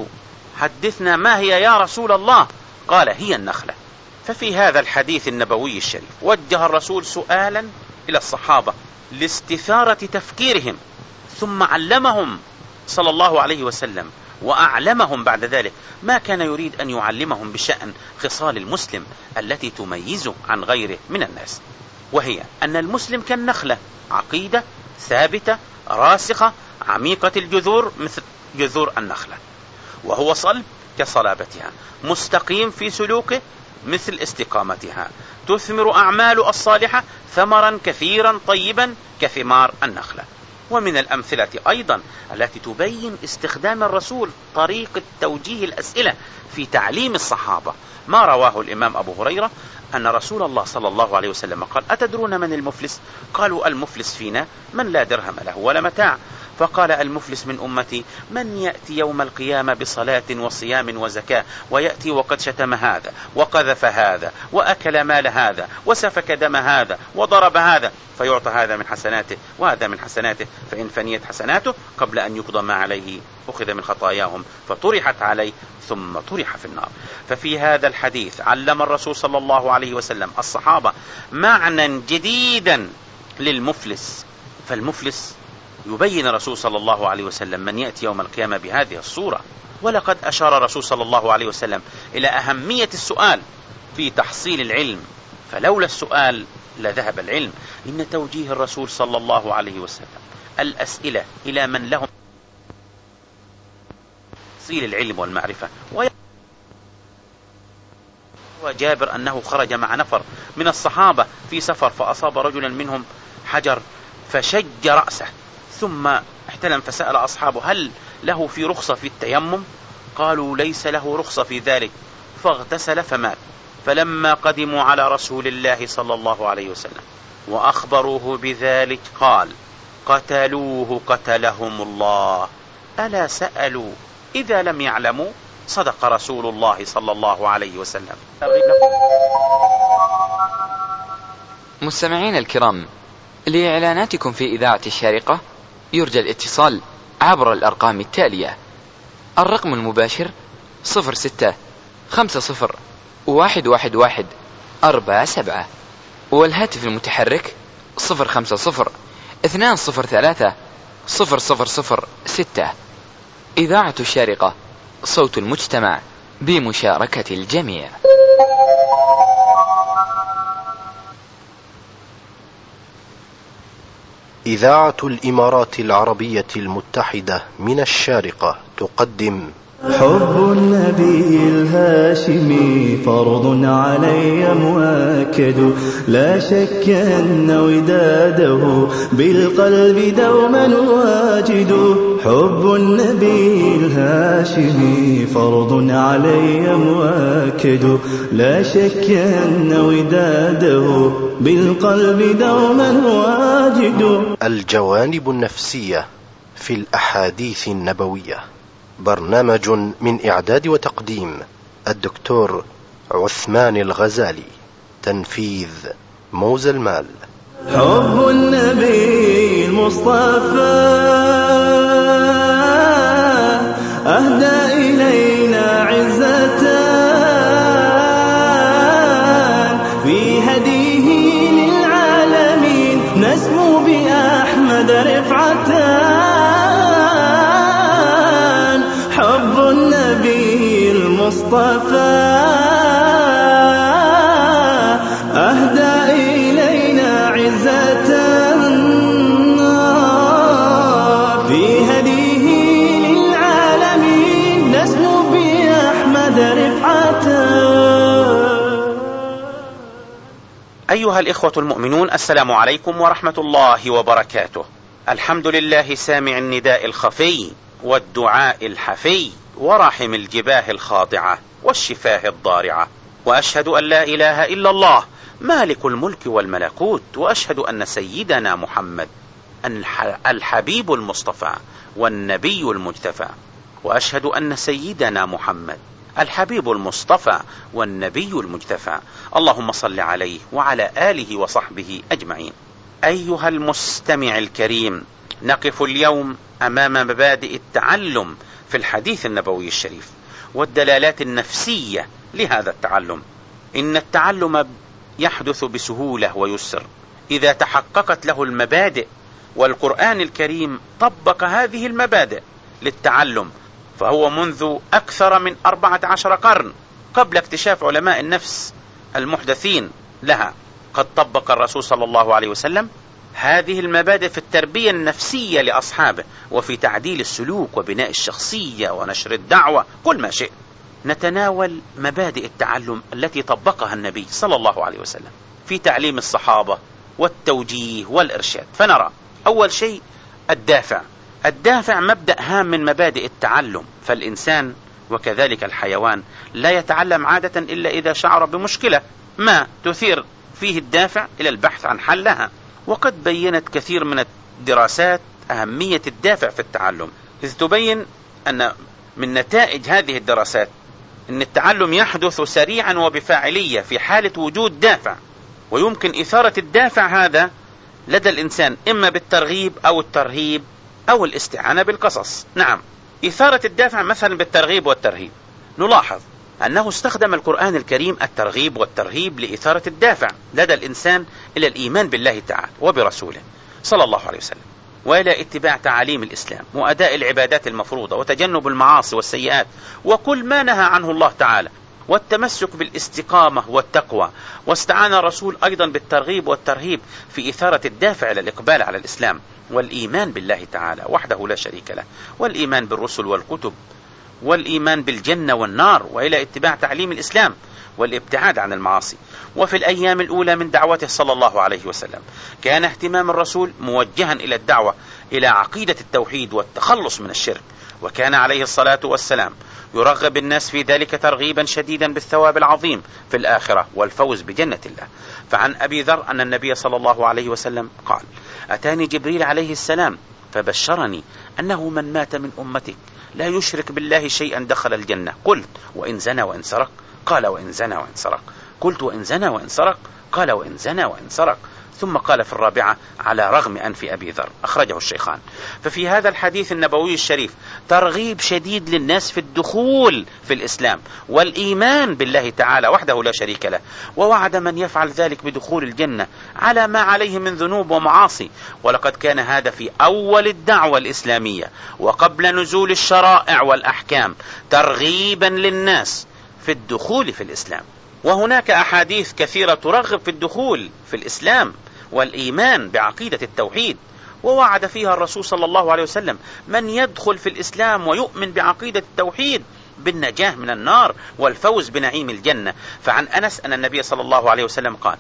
حدثنا ما هي يا رسول الله؟ قال: هي النخلة. ففي هذا الحديث النبوي الشريف وجه الرسول سؤالا إلى الصحابة لاستثارة تفكيرهم، ثم علمهم صلى الله عليه وسلم وأعلمهم بعد ذلك ما كان يريد أن يعلمهم بشأن خصال المسلم التي تميزه عن غيره من الناس، وهي أن المسلم كالنخلة، عقيدة ثابتة راسخة عميقة الجذور مثل جذور النخلة، وهو صلب كصلابتها، مستقيم في سلوكه مثل استقامتها، تثمر أعمال الصالحة ثمرا كثيرا طيبا كثمار النخلة. ومن الأمثلة أيضا التي تبين استخدام الرسول طريقة توجيه الأسئلة في تعليم الصحابة ما رواه الإمام أبو هريرة أن رسول الله صلى الله عليه وسلم قال: أتدرون من المفلس؟ قالوا: المفلس فينا من لا درهم له ولا متاع. فقال المفلس من أمتي: من يأتي يوم القيامة بصلاة وصيام وزكاة ويأتي وقد شتم هذا وقذف هذا وأكل مال هذا وسفك دم هذا وضرب هذا، فيعطى هذا من حسناته وهذا من حسناته، فإن فنيت حسناته قبل أن يقضى ما عليه أخذ من خطاياهم فطرحت عليه ثم طرح في النار. ففي هذا الحديث علم الرسول صلى الله عليه وسلم الصحابة معنى جديدا للمفلس. فالمفلس يبين الرسول صلى الله عليه وسلم من يأتي يوم القيامة بهذه الصورة. ولقد أشار الرسول صلى الله عليه وسلم إلى أهمية السؤال في تحصيل العلم، فلولا السؤال لذهب العلم. إن توجيه الرسول صلى الله عليه وسلم الأسئلة إلى من لهم تحصيل العلم والمعرفة. وجابر أنه خرج مع نفر من الصحابة في سفر فأصاب رجلا منهم حجر فشج رأسه، ثم احتلم فسأل أصحابه: هل له في رخصة في التيمم؟ قالوا: ليس له رخصة في ذلك، فاغتسل فمات. فلما قدموا على رسول الله صلى الله عليه وسلم وأخبروه بذلك قال: قتلوه قتلهم الله، ألا سألوا إذا لم يعلموا؟ صدق رسول الله صلى الله عليه وسلم. مستمعين الكرام، لإعلاناتكم في إذاعة الشارقة يرجى الاتصال عبر الأرقام التالية: الرقم المباشر 0650111147، والهاتف المتحرك 050-203-0006. إذاعة الشارقة، صوت المجتمع بمشاركة الجميع. إذاعة الإمارات العربية المتحدة من الشارقة تقدم حب النبي الهاشمي فرض علي مؤكد، لا شك أن وداده بالقلب دوما واجد. حب النبي الهاشمي فرض علي مؤكد، لا شك أن وداده بالقلب دوما واجد. الجوانب النفسية في الأحاديث النبوية، برنامج من إعداد وتقديم الدكتور عثمان الغزالي، تنفيذ موز المال. حب النبي المصطفى أهدى إلينا عزتان، في هديه للعالمين نسمو بأحمد رفعتان. حب النبي المصطفى أهدى إلينا عزتان، في هديه للعالمين نسمو بأحمد رفعتان. أيها الإخوة المؤمنون، السلام عليكم ورحمة الله وبركاته. الحمد لله سامع النداء الخفي والدعاء الحفي ورحم الجباه الخاضعة والشفاه الضارعة، وأشهد أن لا إله إلا الله مالك الملك والملكوت، وأشهد أن سيدنا محمد الحبيب المصطفى والنبي المجتفى، وأشهد أن سيدنا محمد الحبيب المصطفى والنبي المجتفى. اللهم صل عليه وعلى آله وصحبه أجمعين. أيها المستمع الكريم، نقف اليوم أمام مبادئ التعلم في الحديث النبوي الشريف والدلالات النفسية لهذا التعلم. إن التعلم يحدث بسهولة ويسر إذا تحققت له المبادئ، والقرآن الكريم طبق هذه المبادئ للتعلم، فهو منذ أكثر من 14 قرن قبل اكتشاف علماء النفس المحدثين لها قد طبق الرسول صلى الله عليه وسلم هذه المبادئ في التربية النفسية لأصحابه، وفي تعديل السلوك وبناء الشخصية ونشر الدعوة، كل ما شئ. نتناول مبادئ التعلم التي طبقها النبي صلى الله عليه وسلم في تعليم الصحابة والتوجيه والإرشاد. فنرى أول شيء الدافع. الدافع مبدأ هام من مبادئ التعلم، فالإنسان وكذلك الحيوان لا يتعلم عادة إلا إذا شعر بمشكلة ما تثير فيه الدافع إلى البحث عن حلها. وقد بينت كثير من الدراسات أهمية الدافع في التعلم، إذ تبين أن من نتائج هذه الدراسات أن التعلم يحدث سريعا وبفاعلية في حالة وجود دافع، ويمكن إثارة الدافع هذا لدى الإنسان إما بالترغيب أو الترهيب أو الاستعانة بالقصص. نعم، إثارة الدافع مثلا بالترغيب والترهيب، نلاحظ أنه استخدم القرآن الكريم الترغيب والترهيب لإثارة الدافع لدى الإنسان إلى الإيمان بالله تعالى وبرسوله صلى الله عليه وسلم، وإلى اتباع تعاليم الإسلام وأداء العبادات المفروضة وتجنب المعاصي والسيئات وكل ما نهى عنه الله تعالى، والتمسك بالاستقامة والتقوى. واستعان الرسول أيضا بالترغيب والترهيب في إثارة الدافع إلى الإقبال على الإسلام والإيمان بالله تعالى وحده لا شريك له، والإيمان بالرسل والكتب، والإيمان بالجنة والنار، وإلى اتباع تعليم الإسلام والابتعاد عن المعاصي. وفي الأيام الأولى من دعوته صلى الله عليه وسلم كان اهتمام الرسول موجها إلى الدعوة إلى عقيدة التوحيد والتخلص من الشرك، وكان عليه الصلاة والسلام يرغب الناس في ذلك ترغيبا شديدا بالثواب العظيم في الآخرة والفوز بجنة الله. فعن أبي ذر أن النبي صلى الله عليه وسلم قال: أتاني جبريل عليه السلام فبشرني أنه من مات من أمتك لا يشرك بالله شيئا دخل الجنة. قلت: وإن زنى وإن سرق؟ قال: وإن زنى وإن سرق. قلت: وإن زنى وإن سرق؟ قال: وإن زنى وإن سرق. ثم قال في الرابعة: على رغم أنف أبي ذر، أخرجه الشيخان. ففي هذا الحديث النبوي الشريف ترغيب شديد للناس في الدخول في الإسلام والإيمان بالله تعالى وحده لا شريك له، ووعد من يفعل ذلك بدخول الجنة على ما عليه من ذنوب ومعاصي. ولقد كان هذا في أول الدعوة الإسلامية وقبل نزول الشرائع والأحكام ترغيبا للناس في الدخول في الإسلام. وهناك أحاديث كثيرة ترغب في الدخول في الإسلام والإيمان بعقيدة التوحيد، ووعد فيها الرسول صلى الله عليه وسلم من يدخل في الإسلام ويؤمن بعقيدة التوحيد بالنجاة من النار والفوز بنعيم الجنة. فعن أنس أن النبي صلى الله عليه وسلم قال: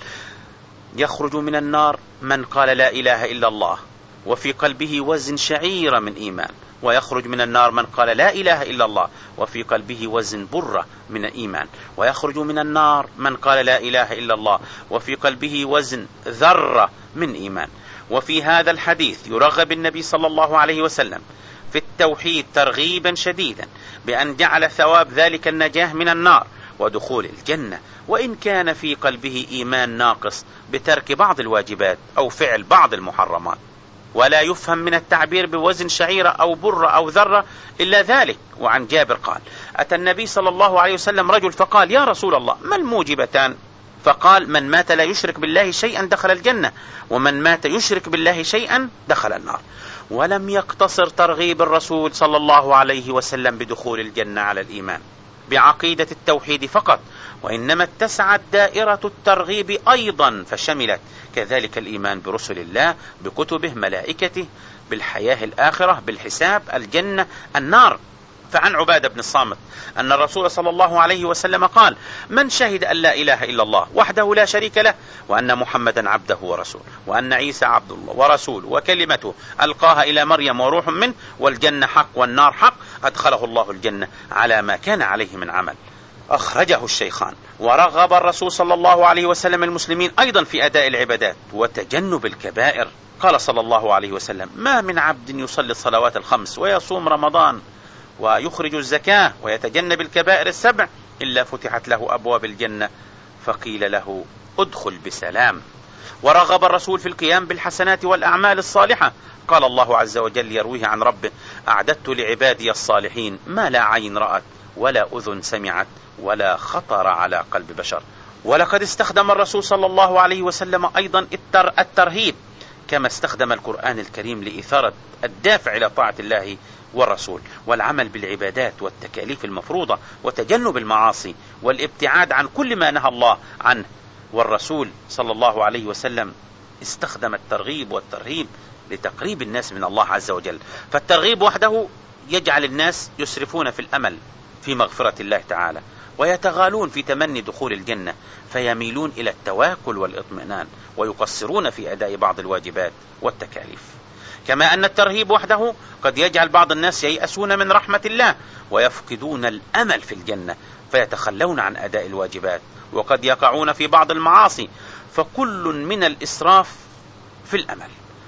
يخرج من النار من قال لا إله إلا الله وفي قلبه وزن شعيرة من إيمان، ويخرج من النار من قال لا إله إلا الله وفي قلبه وزن برة من الإيمان، ويخرج من النار من قال لا إله إلا الله وفي قلبه وزن ذرة من إيمان. وفي هذا الحديث يرغب النبي صلى الله عليه وسلم في التوحيد ترغيبا شديدا بأن جعل ثواب ذلك النجاة من النار ودخول الجنة، وإن كان في قلبه إيمان ناقص بترك بعض الواجبات أو فعل بعض المحرمات. ولا يفهم من التعبير بوزن شعيرة أو برة أو ذرة إلا ذلك. وعن جابر قال: أتى النبي صلى الله عليه وسلم رجل فقال: يا رسول الله، ما الموجبتان؟ فقال: من مات لا يشرك بالله شيئا دخل الجنة، ومن مات يشرك بالله شيئا دخل النار. ولم يقتصر ترغيب الرسول صلى الله عليه وسلم بدخول الجنة على الإيمان بعقيدة التوحيد فقط، وإنما اتسعت دائرة الترغيب أيضا فشملت كذلك الإيمان برسل الله، بكتبه، ملائكته، بالحياة الآخرة، بالحساب، الجنة، النار. فعن عبادة بن الصامت أن الرسول صلى الله عليه وسلم قال: من شهد أن لا إله إلا الله وحده لا شريك له وأن محمدا عبده ورسوله وأن عيسى عبد الله ورسوله وكلمته ألقاها إلى مريم وروح منه والجنة حق والنار حق، أدخله الله الجنة على ما كان عليه من عمل. أخرجه الشيخان. ورغب الرسول صلى الله عليه وسلم المسلمين أيضا في أداء العبادات وتجنب الكبائر. قال صلى الله عليه وسلم: ما من عبد يصلي الصلوات الخمس ويصوم رمضان ويخرج الزكاة ويتجنب الكبائر السبع إلا فتحت له أبواب الجنة فقيل له ادخل بسلام. ورغب الرسول في القيام بالحسنات والأعمال الصالحة. قال الله عز وجل يرويه عن ربه: أعددت لعبادي الصالحين ما لا عين رأت ولا أذن سمعت ولا خطر على قلب بشر. ولقد استخدم الرسول صلى الله عليه وسلم أيضا الترهيب كما استخدم القرآن الكريم لإثارة الدافع إلى طاعة الله والرسول والعمل بالعبادات والتكاليف المفروضة وتجنب المعاصي والابتعاد عن كل ما نهى الله عنه. والرسول صلى الله عليه وسلم استخدم الترغيب والترهيب لتقريب الناس من الله عز وجل. فالترغيب وحده يجعل الناس يسرفون في الأمل في مغفرة الله تعالى ويتغالون في تمني دخول الجنة، فيميلون إلى التواكل والإطمئنان ويقصرون في أداء بعض الواجبات والتكاليف. كما أن الترهيب وحده قد يجعل بعض الناس ييأسون من رحمة الله ويفقدون الأمل في الجنة فيتخلون عن أداء الواجبات، وقد يقعون في بعض المعاصي. فكل من الإسراف في الأمل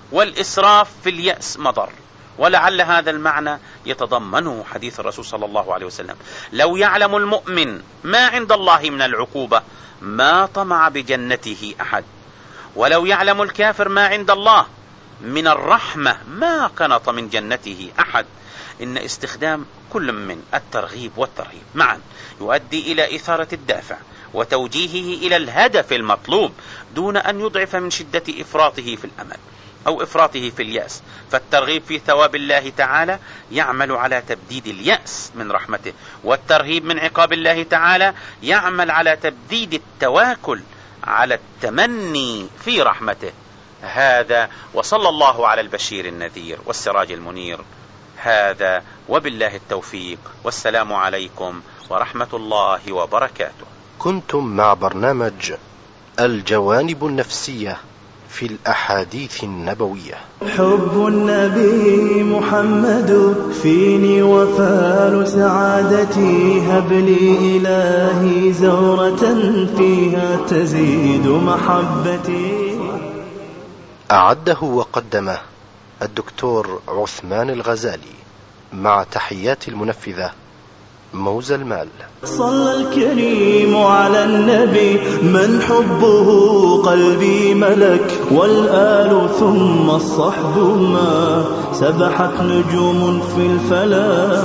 والإسراف في اليأس مضر. ولعل هذا المعنى يتضمنه حديث الرسول صلى الله عليه وسلم: لو يعلم المؤمن ما عند الله من العقوبة ما طمع بجنته أحد، ولو يعلم الكافر ما عند الله من الرحمة ما قنط من جنته أحد. إن استخدام كل من الترغيب والترهيب معا يؤدي إلى إثارة الدافع وتوجيهه إلى الهدف المطلوب دون أن يضعف من شدة إفراطه في الأمل أو إفراطه في اليأس. فالترغيب في ثواب الله تعالى يعمل على تبديد اليأس من رحمته، والترهيب من عقاب الله تعالى يعمل على تبديد التواكل على التمني في رحمته. هذا وصلى الله على البشير النذير والسراج المنير. هذا وبالله التوفيق، والسلام عليكم ورحمة الله وبركاته. كنتم مع برنامج الجوانب النفسية في الأحاديث النبوية. حب النبي محمد فيني وفال سعادتي، هب لي إلهي زهرة فيها تزيد محبتي. أعده وقدمه الدكتور عثمان الغزالي، مع تحيات المنفذة موزة المال. صلى الكريم على النبي من حبه قلبي ملك، والآل ثم الصحب ما سبحت نجوم في الفلك.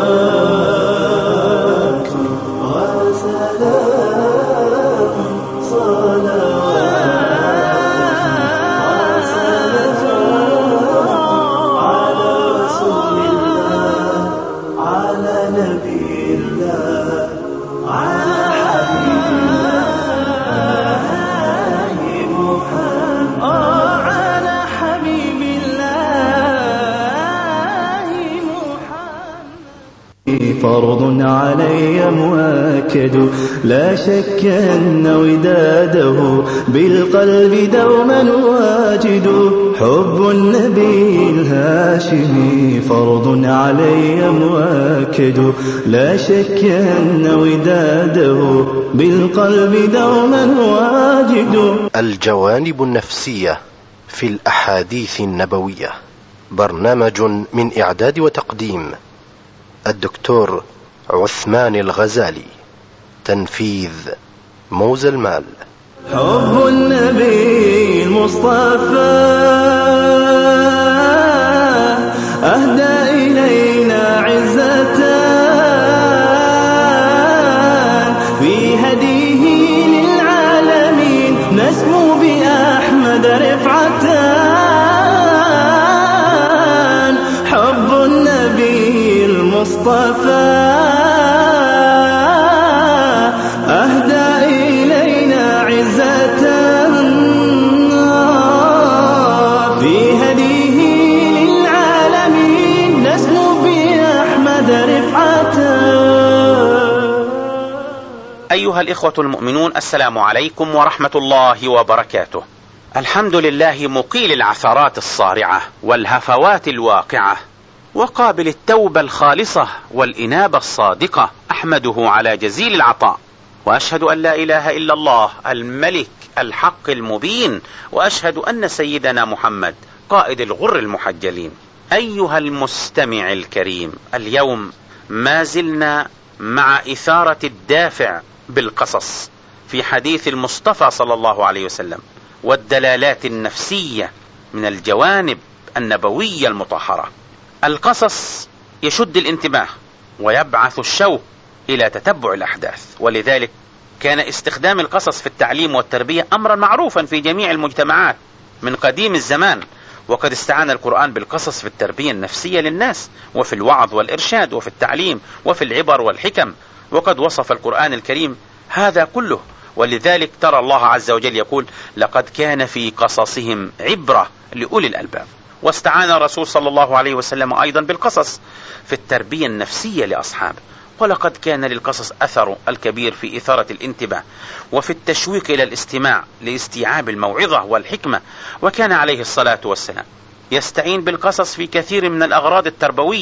وسلام صلوات على رسول الله، على نبي الله، على حبيب محمد، على حبيب الله محمد. فرض علي مؤكد لا شك أن وداده بالقلب دوما واجد. حب النبي الهاشمي فرض علي مؤكد لا شك أن وداده بالقلب دوما واجد. الجوانب النفسية في الأحاديث النبوية، برنامج من إعداد وتقديم الدكتور عثمان الغزالي، تنفيذ موزة المال. حب النبي المصطفى أهدى إلينا عزة، في هديه للعالمين نسمو بأحمد رفعة. حب النبي المصطفى أهدى إلينا عزة، في هديه للعالمين نسمو بأحمد رفعة. أيها الإخوة المؤمنون، السلام عليكم ورحمة الله وبركاته. الحمد لله مقيل العثرات الصارعة والهفوات الواقعة، وقابل التوبة الخالصة والإنابة الصادقة. أحمده على جزيل العطاء، وأشهد أن لا إله إلا الله الملك الحق المبين، وأشهد أن سيدنا محمد قائد الغر المحجلين. أيها المستمع الكريم، اليوم ما زلنا مع إثارة الدافع بالقصص في حديث المصطفى صلى الله عليه وسلم، والدلالات النفسية من الجوانب النبوية المطهرة. القصص يشد الانتباه ويبعث الشوق إلى تتبع الأحداث، ولذلك كان استخدام القصص في التعليم والتربية أمرا معروفا في جميع المجتمعات من قديم الزمان. وقد استعان القرآن بالقصص في التربية النفسية للناس، وفي الوعظ والإرشاد، وفي التعليم، وفي العبر والحكم. وقد وصف القرآن الكريم هذا كله، ولذلك ترى الله عز وجل يقول: لقد كان في قصصهم عبرة لأولي الألباب. واستعان الرسول صلى الله عليه وسلم أيضا بالقصص في التربية النفسية لأصحابه. ولقد كان للقصص أثر الكبير في إثارة الانتباه وفي التشويق إلى الاستماع لاستيعاب الموعظة والحكمة. وكان عليه الصلاة والسلام يستعين بالقصص في كثير من الأغراض التربوية،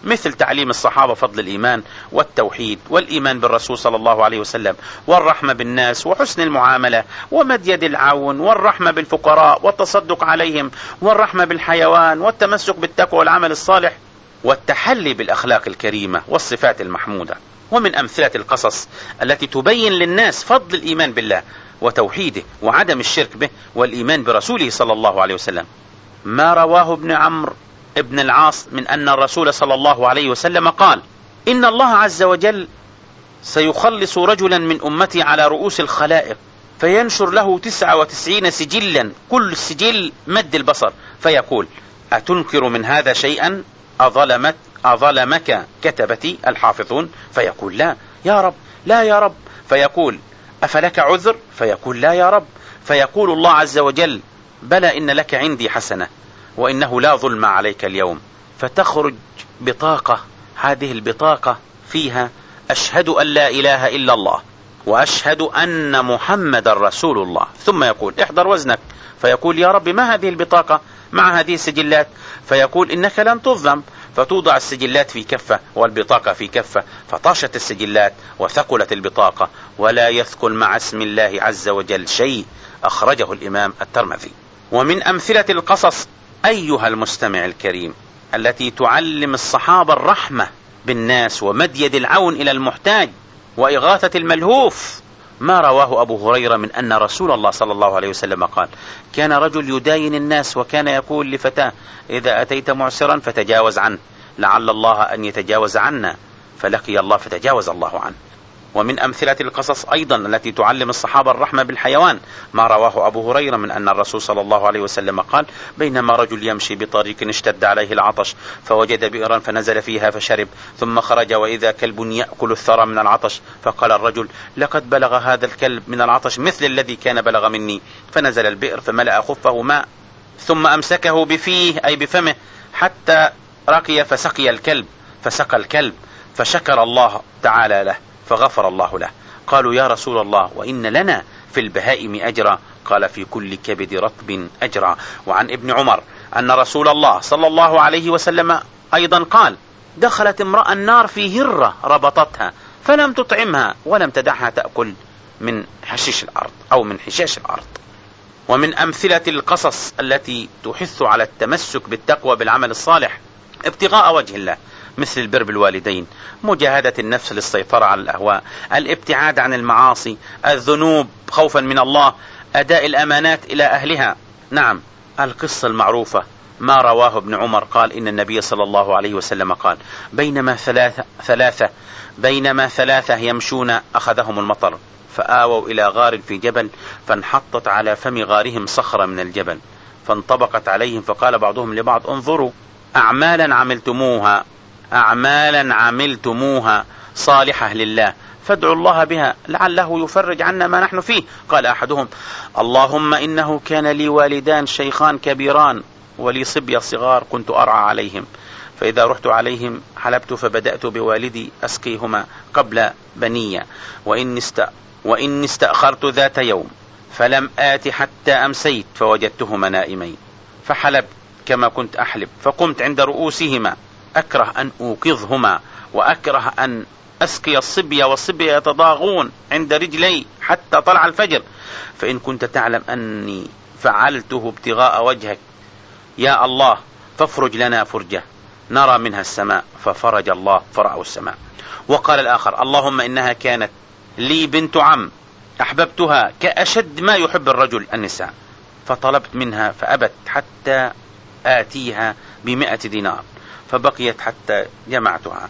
مثل تعليم الصحابة فضل الإيمان والتوحيد والإيمان بالرسول صلى الله عليه وسلم والرحمة بالناس وحسن المعاملة ومد يد العون والرحمة بالفقراء والتصدق عليهم والرحمة بالحيوان والتمسك بالتقوى والعمل الصالح والتحلي بالأخلاق الكريمة والصفات المحمودة. ومن أمثلة القصص التي تبين للناس فضل الإيمان بالله وتوحيده وعدم الشرك به والإيمان برسوله صلى الله عليه وسلم ما رواه ابن عمرو ابن العاص من أن الرسول صلى الله عليه وسلم قال: إن الله عز وجل سيخلص رجلا من أمتي على رؤوس الخلائق فينشر له 99 سجلا كل سجل مد البصر فيقول: أتنكر من هذا شيئا؟ أظلمك كتبتي الحافظون؟ فيقول: لا يا رب، لا يا رب. فيقول: أفلك عذر؟ فيقول: لا يا رب. فيقول الله عز وجل: بلى، إن لك عندي حسنة وإنه لا ظلم عليك اليوم. فتخرج بطاقة، هذه البطاقة فيها: أشهد أن لا إله إلا الله وأشهد أن محمد رسول الله. ثم يقول: احضر وزنك. فيقول: يا رب، ما هذه البطاقة مع هذه السجلات؟ فيقول: إنك لن تظلم. فتوضع السجلات في كفة والبطاقة في كفة، فطاشت السجلات وثقلت البطاقة، ولا يثقل مع اسم الله عز وجل شيء. أخرجه الإمام الترمذي. ومن أمثلة القصص أيها المستمع الكريم التي تعلم الصحابة الرحمة بالناس ومد يد العون إلى المحتاج وإغاثة الملهوف ما رواه أبو هريرة من أن رسول الله صلى الله عليه وسلم قال: كان رجل يداين الناس وكان يقول لفتاه: إذا أتيت معسرا فتجاوز عنه، لعل الله أن يتجاوز عنا، فلقي الله فتجاوز الله عنه. ومن أمثلة القصص أيضا التي تعلم الصحابة الرحمة بالحيوان ما رواه أبو هريرة من أن الرسول صلى الله عليه وسلم قال: بينما رجل يمشي بطريق اشتد عليه العطش فوجد بئرا فنزل فيها فشرب، ثم خرج وإذا كلب يأكل الثرى من العطش، فقال الرجل: لقد بلغ هذا الكلب من العطش مثل الذي كان بلغ مني. فنزل البئر فملأ خفه ماء ثم أمسكه بفيه أي بفمه حتى رقي فسقي الكلب، فسقى الكلب فشكر الله تعالى له فغفر الله له. قالوا: يا رسول الله، وإن لنا في البهائم أجرا؟ قال: في كل كبد رطب أجرا. وعن ابن عمر أن رسول الله صلى الله عليه وسلم أيضا قال: دخلت امرأة النار في هرة ربطتها فلم تطعمها ولم تدعها تأكل من حشيش الأرض أو من حشاش الأرض. ومن أمثلة القصص التي تحث على التمسك بالتقوى بالعمل الصالح ابتغاء وجه الله مثل البر بالوالدين، مجاهدة النفس للسيطرة على الأهواء، الابتعاد عن المعاصي، الذنوب خوفا من الله، أداء الأمانات إلى أهلها. نعم، القصة المعروفة ما رواه ابن عمر قال: إن النبي صلى الله عليه وسلم قال: بينما ثلاثة يمشون أخذهم المطر فآووا إلى غار في جبل فانحطت على فم غارهم صخرة من الجبل فانطبقت عليهم، فقال بعضهم لبعض: انظروا أعمالا عملتموها صالحة لله فادعوا الله بها لعله يفرج عنا ما نحن فيه. قال أحدهم: اللهم إنه كان لي والدان شيخان كبيران ولي صبية صغار كنت أرعى عليهم، فإذا رحت عليهم حلبت فبدأت بوالدي أسقيهما قبل بنية، وإني استأخرت ذات يوم فلم آت حتى أمسيت فوجدتهما نائمين، فحلبت كما كنت أحلب، فقمت عند رؤوسهما أكره أن أوقظهما وأكره أن أسقي الصبية والصبية يتضاغون عند رجلي حتى طلع الفجر، فإن كنت تعلم أني فعلته ابتغاء وجهك يا الله فافرج لنا فرجة نرى منها السماء، ففرج الله فرأوا السماء. وقال الآخر: اللهم إنها كانت لي بنت عم أحببتها كأشد ما يحب الرجل النساء، فطلبت منها فأبت حتى آتيها ب100 دينار، فبقيت حتى جمعتها،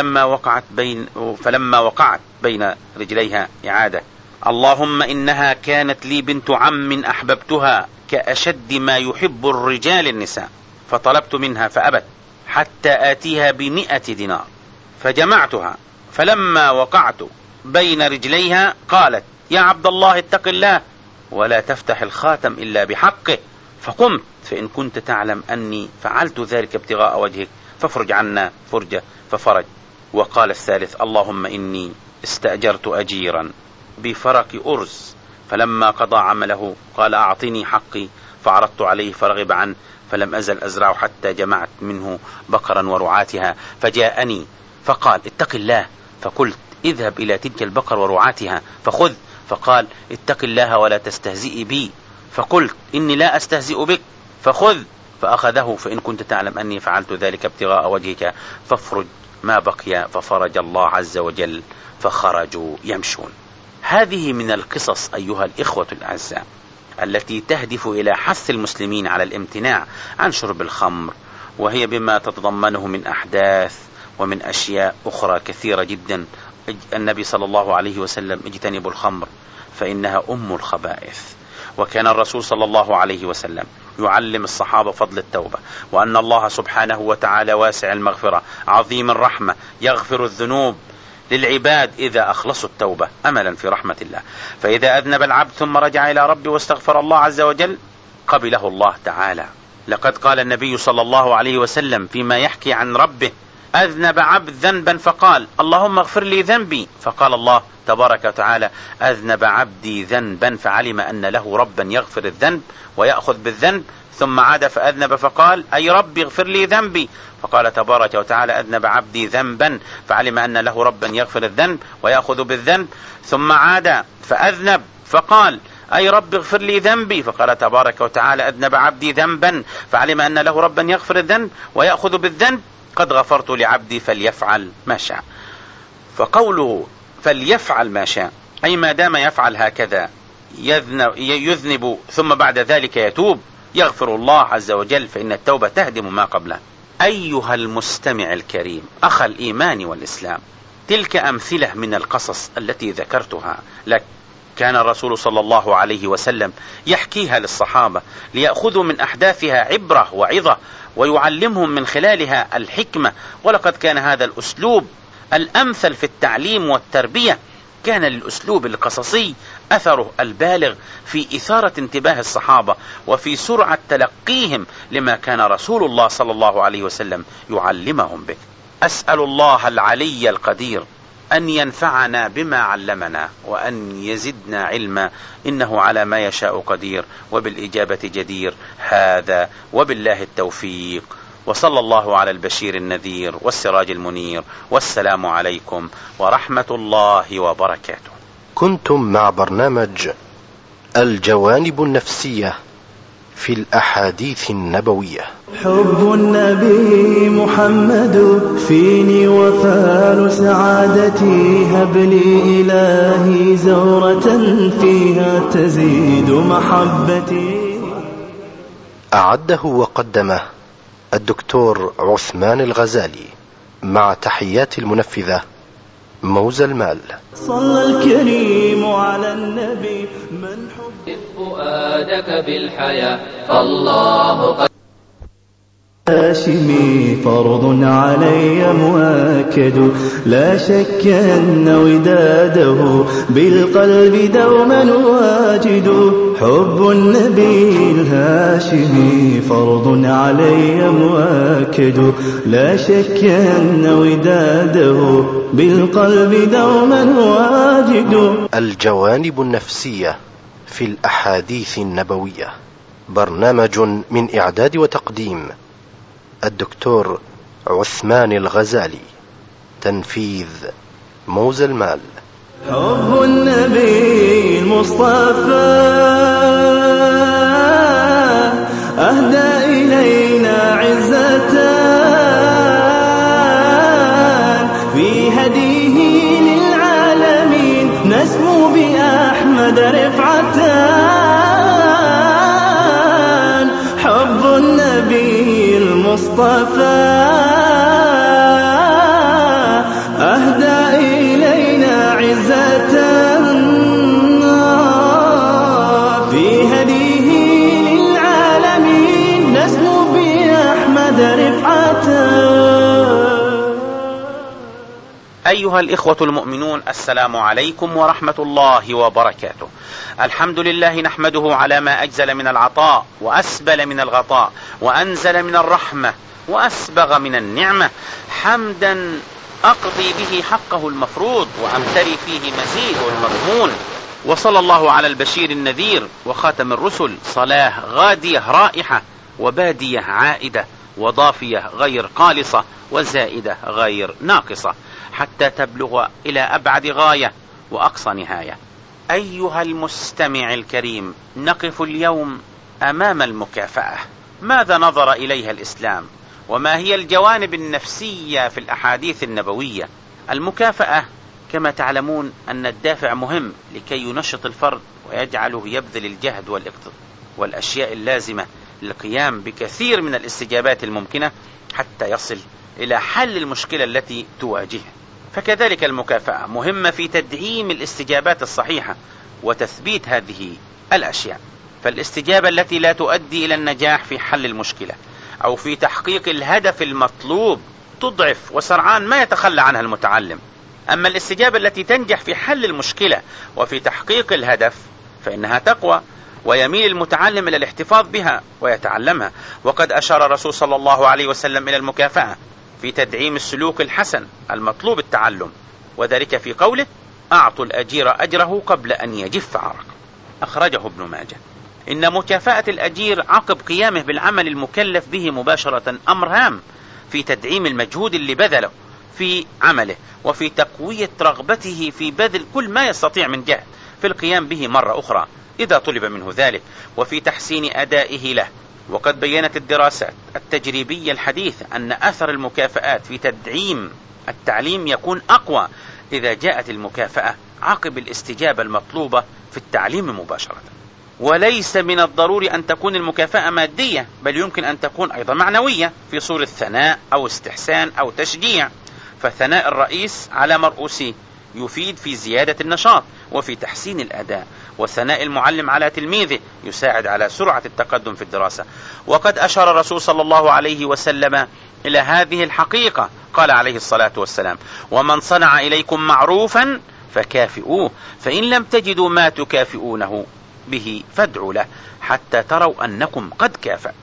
فلما وقعت بين رجليها إعادة: اللهم إنها كانت لي بنت عم أحببتها كأشد ما يحب الرجال النساء، فطلبت منها فأبت حتى آتيها ب100 دينار، فجمعتها، فلما وقعت بين رجليها قالت: يا عبد الله اتق الله ولا تفتح الخاتم إلا بحقه، فقمت، فإن كنت تعلم أني فعلت ذلك ابتغاء وجهك فافرج عنا فرجة، ففرج. وقال الثالث: اللهم إني استأجرت أجيرا بفرق أرز، فلما قضى عمله قال: أعطني حقي، فعرضت عليه فرغب عنه، فلم أزل أزرع حتى جمعت منه بقرا ورعاتها، فجاءني فقال اتق الله، فقلت اذهب إلى تلك البقر ورعاتها فخذ، فقال اتق الله ولا تستهزئ بي، فقلت إني لا أستهزئ بك فخذ، فأخذه، فإن كنت تعلم أني فعلت ذلك ابتغاء وجهك فافرج ما بقي، ففرج الله عز وجل فخرجوا يمشون. هذه من القصص أيها الإخوة الأعزاء التي تهدف إلى حث المسلمين على الامتناع عن شرب الخمر، وهي بما تتضمنه من أحداث ومن أشياء أخرى كثيرة جدا. النبي صلى الله عليه وسلم اجتنبوا الخمر فإنها أم الخبائث. وكان الرسول صلى الله عليه وسلم يعلم الصحابة فضل التوبة، وأن الله سبحانه وتعالى واسع المغفرة عظيم الرحمة يغفر الذنوب للعباد إذا أخلصوا التوبة أملا في رحمة الله. فإذا أذنب العبد ثم رجع إلى ربه واستغفر الله عز وجل قبله الله تعالى. لقد قال النبي صلى الله عليه وسلم فيما يحكي عن ربه: أذنب عبد ذنبا فقال اللهم اغفر لي ذنبي، فقال الله تبارك وتعالى: أذنب عبدي ذنبا فعلم أن له ربا يغفر الذنب ويأخذ بالذنب، ثم عاد فأذنب فقال أي رب اغفر لي ذنبي، فقال تبارك وتعالى: أذنب عبدي ذنبا فعلم أن له ربا يغفر الذنب ويأخذ بالذنب، ثم عاد فأذنب فقال أي رب اغفر لي ذنبي، فقال تبارك وتعالى: أذنب عبدي ذنبا فعلم أن له ربا يغفر الذنب ويأخذ بالذنب، قد غفرت لعبدي فليفعل ما شاء. فقوله فليفعل ما شاء أي ما دام يفعل هكذا يذنب ثم بعد ذلك يتوب يغفر الله عز وجل، فإن التوبة تهدم ما قبله. أيها المستمع الكريم أخ الإيمان والإسلام، تلك أمثلة من القصص التي ذكرتها لك كان الرسول صلى الله عليه وسلم يحكيها للصحابة ليأخذوا من أحداثها عبرة وعظة ويعلمهم من خلالها الحكمة. ولقد كان هذا الأسلوب الأمثل في التعليم والتربية، كان للأسلوب القصصي أثره البالغ في إثارة انتباه الصحابة وفي سرعة تلقيهم لما كان رسول الله صلى الله عليه وسلم يعلمهم به. أسأل الله العلي القدير أن ينفعنا بما علمنا وأن يزدنا علما، إنه على ما يشاء قدير وبالإجابة جدير. هذا وبالله التوفيق، وصلى الله على البشير النذير والسراج المنير، والسلام عليكم ورحمة الله وبركاته. كنتم مع برنامج الجوانب النفسية في الأحاديث النبوية. حب النبي محمد فيني وفال سعادتي، هب لي إلهي زورة فيها تزيد محبتي. أعده وقدمه الدكتور عثمان الغزالي، مع تحيات المنفذة موزى المال. صلى الكريم على النبي من حب فؤادك بالحياة، فالله قد هاشمي فرض علي مؤكد، لا شك أن وداده بالقلب دوما واجد. حب النبي الهاشمي فرض علي مؤكد، لا شك أن وداده بالقلب دوما واجد. الجوانب النفسية في الأحاديث النبوية، برنامج من إعداد وتقديم الدكتور عثمان الغزالي، تنفيذ موزى المال. حب النبي المصطفى أهدى إلينا عزة، في هديه للعالمين نسمو بأحمد رفعة. حب النبي المصطفى أهدى إلينا عزة، في هديه للعالمين نسمو بأحمد رفعة. أيها الإخوة المؤمنون، السلام عليكم ورحمة الله وبركاته. الحمد لله نحمده على ما أجزل من العطاء وأسبل من الغطاء وأنزل من الرحمة وأسبغ من النعمة، حمدا أقضي به حقه المفروض وأمتري فيه مزيده المضمون. وصلى الله على البشير النذير وخاتم الرسل صلاة غادية رائحة وبادية عائدة، وضافية غير قالصة، وزائدة غير ناقصة، حتى تبلغ إلى أبعد غاية وأقصى نهاية. أيها المستمع الكريم، نقف اليوم أمام المكافأة. ماذا نظر إليها الإسلام؟ وما هي الجوانب النفسية في الأحاديث النبوية؟ المكافأة كما تعلمون أن الدافع مهم لكي ينشط الفرد ويجعله يبذل الجهد والأشياء اللازمة للقيام بكثير من الاستجابات الممكنة حتى يصل إلى حل المشكلة التي تواجهه. فكذلك المكافأة مهمة في تدعيم الاستجابات الصحيحة وتثبيت هذه الأشياء. فالاستجابة التي لا تؤدي إلى النجاح في حل المشكلة أو في تحقيق الهدف المطلوب تضعف وسرعان ما يتخلى عنها المتعلم. أما الاستجابة التي تنجح في حل المشكلة وفي تحقيق الهدف فإنها تقوى، ويميل المتعلم إلى الاحتفاظ بها ويتعلمها. وقد أشار الرسول صلى الله عليه وسلم إلى المكافأة في تدعيم السلوك الحسن المطلوب التعلم، وذلك في قوله: أعطوا الأجير أجره قبل أن يجف عرق. أخرجه ابن ماجه. إن مكافأة الأجير عقب قيامه بالعمل المكلف به مباشرة أمر هام في تدعيم المجهود اللي بذله في عمله، وفي تقوية رغبته في بذل كل ما يستطيع من جهد في القيام به مرة أخرى إذا طلب منه ذلك، وفي تحسين أدائه له. وقد بيّنت الدراسات التجريبية الحديثة أن أثر المكافآت في تدعيم التعليم يكون أقوى إذا جاءت المكافأة عقب الاستجابة المطلوبة في التعليم مباشرة. وليس من الضروري أن تكون المكافأة مادية، بل يمكن أن تكون أيضا معنوية في صورة ثناء أو استحسان أو تشجيع. فثناء الرئيس على مرؤوسه يفيد في زيادة النشاط وفي تحسين الأداء، وثناء المعلم على تلميذه يساعد على سرعة التقدم في الدراسة. وقد أشار الرسول صلى الله عليه وسلم إلى هذه الحقيقة، قال عليه الصلاة والسلام: ومن صنع إليكم معروفا فكافئوه، فإن لم تجدوا ما تكافئونه به فادعوا له حتى تروا أنكم قد كافأ.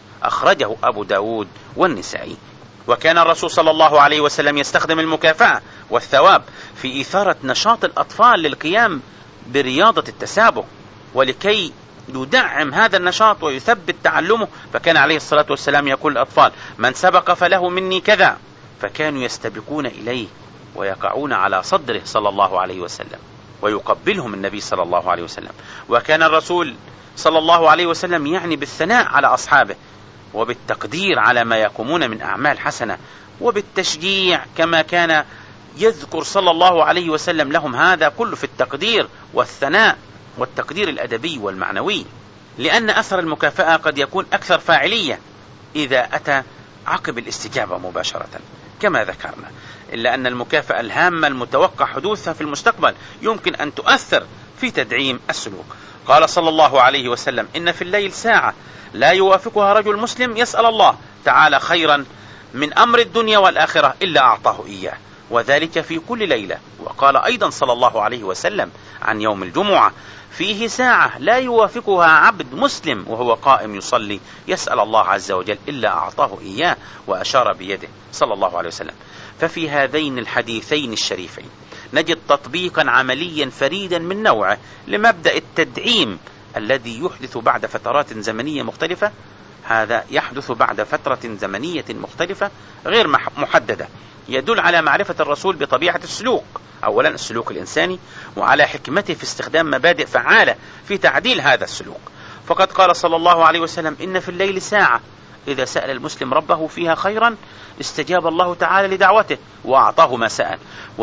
أخرجه أبو داود والنسائي. وكان الرسول صلى الله عليه وسلم يستخدم المكافأة والثواب في إثارة نشاط الأطفال للقيام برياضة التسابق، ولكي يدعم هذا النشاط ويثبت تعلمه، فكان عليه الصلاة والسلام يقول للأطفال: من سبق فله مني كذا، فكانوا يستبقون إليه ويقعون على صدره صلى الله عليه وسلم ويقبلهم النبي صلى الله عليه وسلم. وكان الرسول صلى الله عليه وسلم يعني بالثناء على أصحابه وبالتقدير على ما يقومون من أعمال حسنة وبالتشجيع، كما كان يذكر صلى الله عليه وسلم لهم هذا كله في التقدير والثناء والتقدير الأدبي والمعنوي. لأن أثر المكافأة قد يكون أكثر فاعلية إذا أتى عقب الاستجابة مباشرة كما ذكرنا، إلا أن المكافأة الهامة المتوقع حدوثها في المستقبل يمكن أن تؤثر في تدعيم السلوك. قال صلى الله عليه وسلم: إن في الليل ساعة لا يوافقها رجل مسلم يسأل الله تعالى خيرا من أمر الدنيا والآخرة إلا أعطاه إياه، وذلك في كل ليلة. وقال أيضا صلى الله عليه وسلم عن يوم الجمعة: فيه ساعة لا يوافقها عبد مسلم وهو قائم يصلي يسأل الله عز وجل إلا أعطاه إياه، وأشار بيده صلى الله عليه وسلم. ففي هذين الحديثين الشريفين نجد تطبيقا عمليا فريدا من نوعه لمبدأ التدعيم الذي يحدث بعد فترات زمنية مختلفة. هذا يحدث بعد فترة زمنية مختلفة غير محددة، يدل على معرفة الرسول بطبيعة السلوك، أولا السلوك الإنساني، وعلى حكمته في استخدام مبادئ فعالة في تعديل هذا السلوك. فقد قال صلى الله عليه وسلم: إن في الليل ساعة إذا سأل المسلم ربه فيها خيرا استجاب الله تعالى لدعوته وأعطاه ما سأل،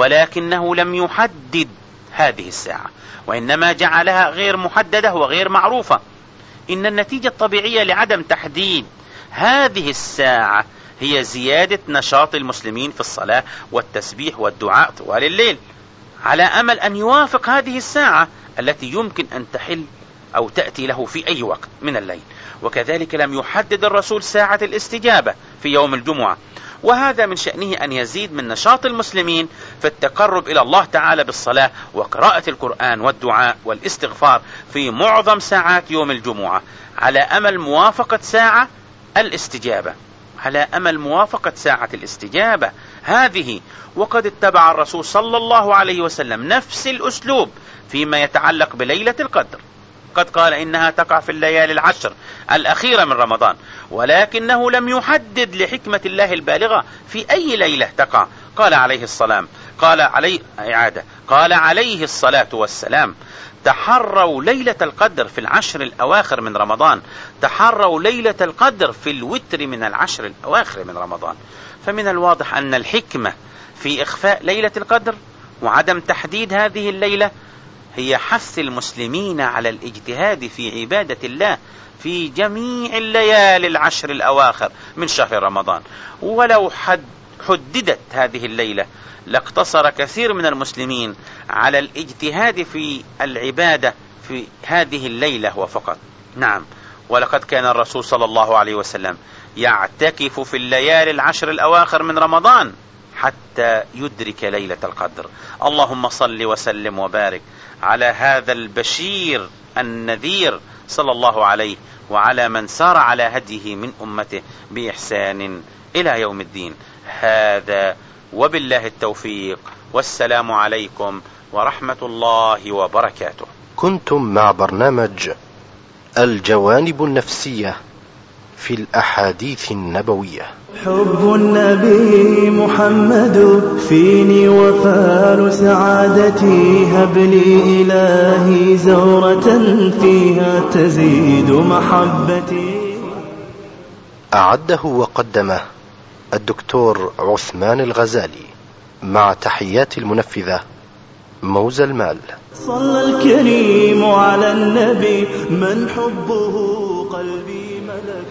ولكنه لم يحدد هذه الساعة، وإنما جعلها غير محددة وغير معروفة. إن النتيجة الطبيعية لعدم تحديد هذه الساعة هي زيادة نشاط المسلمين في الصلاة والتسبيح والدعاء طوال الليل، على أمل أن يوافق هذه الساعة التي يمكن أن تحل أو تأتي له في أي وقت من الليل. وكذلك لم يحدد الرسول ساعة الاستجابة في يوم الجمعة، وهذا من شأنه أن يزيد من نشاط المسلمين في التقرب إلى الله تعالى بالصلاة وقراءة القرآن والدعاء والاستغفار في معظم ساعات يوم الجمعة، على أمل موافقة ساعة الاستجابة، على أمل موافقة ساعة الاستجابة هذه. وقد اتبع الرسول صلى الله عليه وسلم نفس الأسلوب فيما يتعلق بليلة القدر، قد قال إنها تقع في الليالي العشر الأخيرة من رمضان، ولكنه لم يحدد لحكمة الله البالغة في أي ليلة تقع. قال عليه الصلاة والسلام: تحروا ليلة القدر في العشر الأواخر من رمضان، تحروا ليلة القدر في الوتر من العشر الأواخر من رمضان. فمن الواضح أن الحكمة في إخفاء ليلة القدر وعدم تحديد هذه الليلة هي حث المسلمين على الاجتهاد في عبادة الله في جميع الليالي العشر الأواخر من شهر رمضان. ولو حددت هذه الليلة لاقتصر كثير من المسلمين على الاجتهاد في العبادة في هذه الليلة وفقط. نعم، ولقد كان الرسول صلى الله عليه وسلم يعتكف في الليالي العشر الأواخر من رمضان حتى يدرك ليلة القدر. اللهم صل وسلم وبارك على هذا البشير النذير صلى الله عليه وعلى من سار على هديه من أمته بإحسان إلى يوم الدين. هذا وبالله التوفيق، والسلام عليكم ورحمة الله وبركاته. كنتم مع برنامج الجوانب النفسية في الأحاديث النبوية. حب النبي محمد فيني وفار سعادتي، هب لي إلهي زورة فيها تزيد محبتي. أعده وقدمه الدكتور عثمان الغزالي، مع تحيات المنفذة موزى المال. صلى الكريم على النبي من حبه قلبي ملك.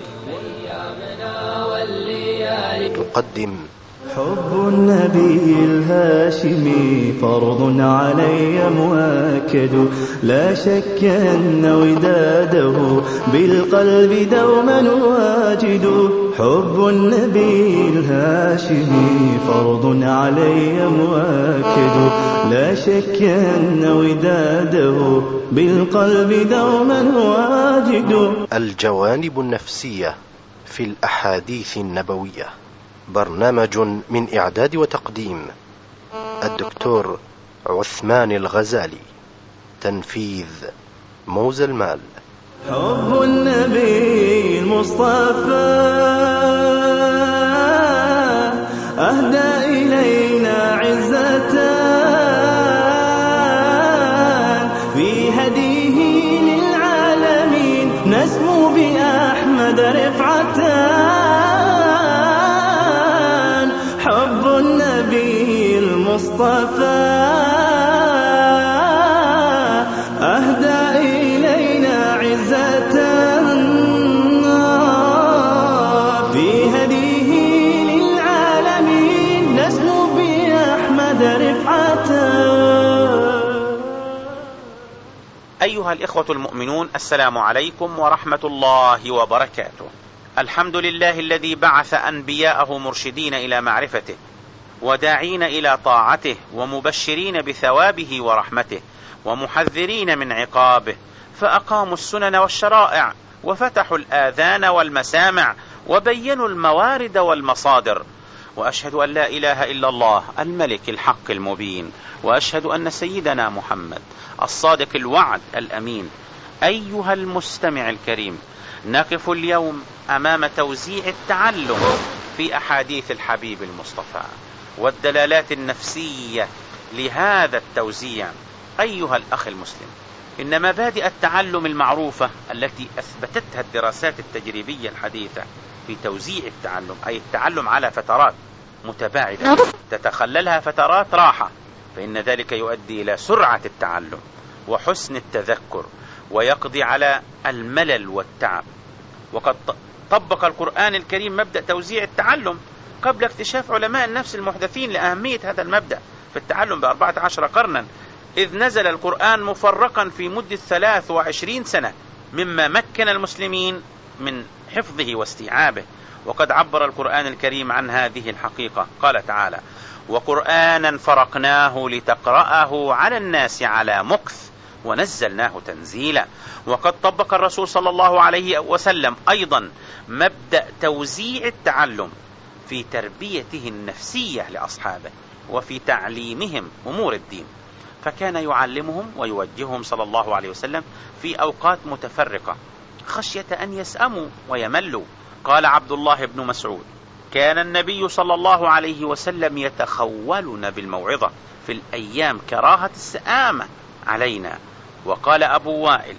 تقدم حب النبي الهاشمي فرض علي مؤكد، لا شك أن وداده بالقلب دوما واجد. حب النبي الهاشمي فرض علي مؤكد، لا شك أن وداده بالقلب دوما واجد. الجوانب النفسية في الأحاديث النبوية، برنامج من إعداد وتقديم الدكتور عثمان الغزالي، تنفيذ موزى المال. حب النبي المصطفى أهدى إلينا عزة، في هديه للعالمين نسمو بأحمد رفعتان. حب النبي المصطفى أهدى إلينا عزة، في هديه للعالمين نسمو بأحمد رفعتان. أيها الإخوة المؤمنون، السلام عليكم ورحمة الله وبركاته. الحمد لله الذي بعث أنبياءه مرشدين إلى معرفته وداعين إلى طاعته ومبشرين بثوابه ورحمته ومحذرين من عقابه، فأقاموا السنن والشرائع وفتحوا الآذان والمسامع وبينوا الموارد والمصادر. وأشهد أن لا إله إلا الله الملك الحق المبين، وأشهد أن سيدنا محمد الصادق الوعد الأمين. أيها المستمع الكريم، نقف اليوم أمام توزيع التعلم في أحاديث الحبيب المصطفى والدلالات النفسية لهذا التوزيع. أيها الأخ المسلم، إن مبادئ التعلم المعروفة التي أثبتتها الدراسات التجريبية الحديثة في توزيع التعلم، أي التعلم على فترات متباعدة تتخللها فترات راحة، فإن ذلك يؤدي إلى سرعة التعلم وحسن التذكر ويقضي على الملل والتعب. وقد طبق القرآن الكريم مبدأ توزيع التعلم قبل اكتشاف علماء النفس المحدثين لأهمية هذا المبدأ في التعلم ب14 قرنا، إذ نزل القرآن مفرقا في مدة 23 سنة، مما مكن المسلمين من حفظه واستيعابه. وقد عبر القرآن الكريم عن هذه الحقيقة، قال تعالى: وقرآنا فرقناه لتقرأه على الناس على مكث ونزلناه تنزيلا. وقد طبق الرسول صلى الله عليه وسلم أيضا مبدأ توزيع التعلم في تربيته النفسية لأصحابه وفي تعليمهم أمور الدين. فكان يعلمهم ويوجههم صلى الله عليه وسلم في أوقات متفرقة خشية أن يسأموا ويملوا. قال عبد الله بن مسعود: كان النبي صلى الله عليه وسلم يتخولنا بالموعظة في الأيام كراهة السآمة علينا. وقال أبو وائل: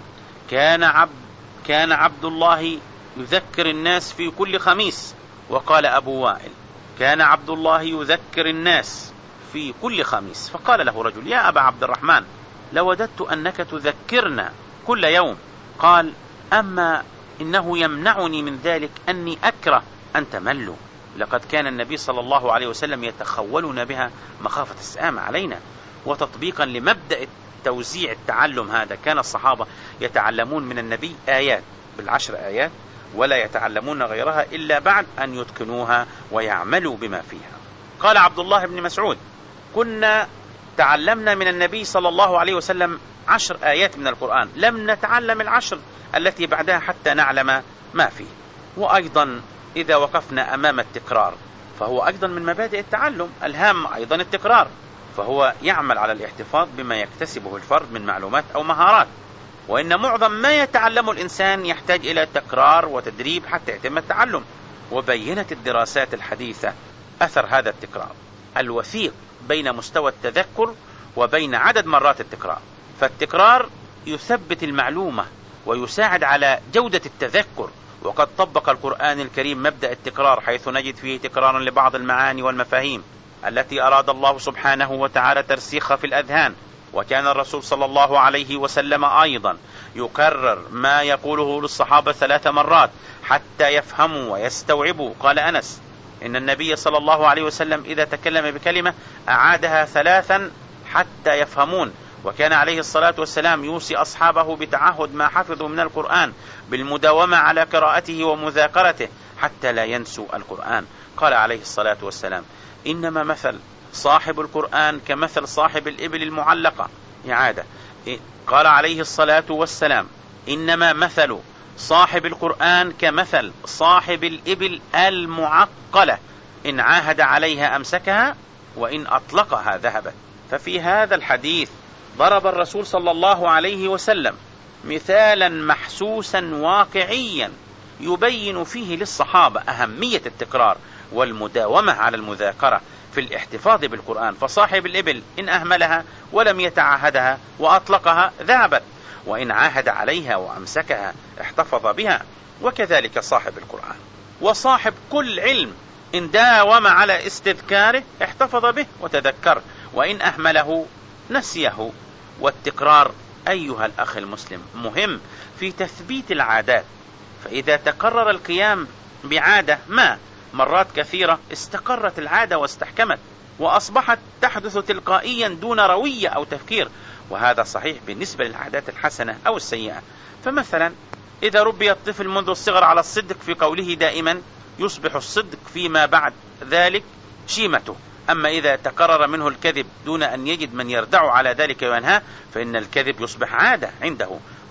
كان عبد الله يذكر الناس في كل خميس. وقال أبو وائل: كان عبد الله يذكر الناس في كل خميس. فقال له رجل: يا أبا عبد الرحمن، لوددت أنك تذكرنا كل يوم. قال: أما إنه يمنعني من ذلك أني أكره أن تملوا، لقد كان النبي صلى الله عليه وسلم يتخولنا بها مخافة السآمة علينا. وتطبيقا لمبدأ توزيع التعلم هذا، كان الصحابة يتعلمون من النبي آيات بالعشر آيات، ولا يتعلمون غيرها إلا بعد أن يتقنوها ويعملوا بما فيها. قال عبد الله بن مسعود: كنا تعلمنا من النبي صلى الله عليه وسلم 10 آيات من القرآن، لم نتعلم 10 التي بعدها حتى نعلم ما فيه. وأيضا إذا وقفنا أمام التكرار فهو أيضا من مبادئ التعلم، الهام أيضا التكرار، فهو يعمل على الاحتفاظ بما يكتسبه الفرد من معلومات أو مهارات. وإن معظم ما يتعلمه الإنسان يحتاج إلى تكرار وتدريب حتى يتم التعلم. وبينت الدراسات الحديثة أثر هذا التكرار الوثيق بين مستوى التذكر وبين عدد مرات التكرار. فالتكرار يثبت المعلومة ويساعد على جودة التذكر. وقد طبق القرآن الكريم مبدأ التكرار، حيث نجد فيه تكرارا لبعض المعاني والمفاهيم التي أراد الله سبحانه وتعالى ترسيخها في الأذهان. وكان الرسول صلى الله عليه وسلم أيضا يكرر ما يقوله للصحابة 3 مرات حتى يفهموا ويستوعبوا. قال أنس: إن النبي صلى الله عليه وسلم إذا تكلم بكلمة أعادها 3 حتى يفهمون. وكان عليه الصلاة والسلام يوصي أصحابه بتعهد ما حفظوا من القرآن بالمداومة على قراءته ومذاكرته حتى لا ينسوا القرآن. قال عليه الصلاة والسلام: إنما مثل صاحب القرآن كمثل صاحب الإبل المعلقة. إعادة. قال عليه الصلاة والسلام: إنما مثل صاحب القرآن كمثل صاحب الإبل المعقلة، إن عاهد عليها أمسكها وإن أطلقها ذهبت. ففي هذا الحديث ضرب الرسول صلى الله عليه وسلم مثالا محسوسا واقعيا يبين فيه للصحابة أهمية التكرار والمداومة على المذاكرة في الاحتفاظ بالقرآن. فصاحب الإبل إن أهملها ولم يتعاهدها وأطلقها ذهبت، وإن عاهد عليها وأمسكها احتفظ بها. وكذلك صاحب القرآن وصاحب كل علم إن داوم على استذكاره احتفظ به وتذكر، وإن أهمله نسيه. والتكرار أيها الأخ المسلم مهم في تثبيت العادات، فإذا تكرر القيام بعادة ما مرات كثيرة استقرت العادة واستحكمت وأصبحت تحدث تلقائيا دون روية أو تفكير. وهذا صحيح بالنسبة للعادات الحسنة أو السيئة. فمثلا إذا ربي الطفل منذ الصغر على الصدق في قوله دائما يصبح الصدق فيما بعد ذلك شيمته. أما إذا تكرر منه الكذب دون أن يجد من يردع على ذلك وينهاه فإن الكذب يصبح عادة عنده.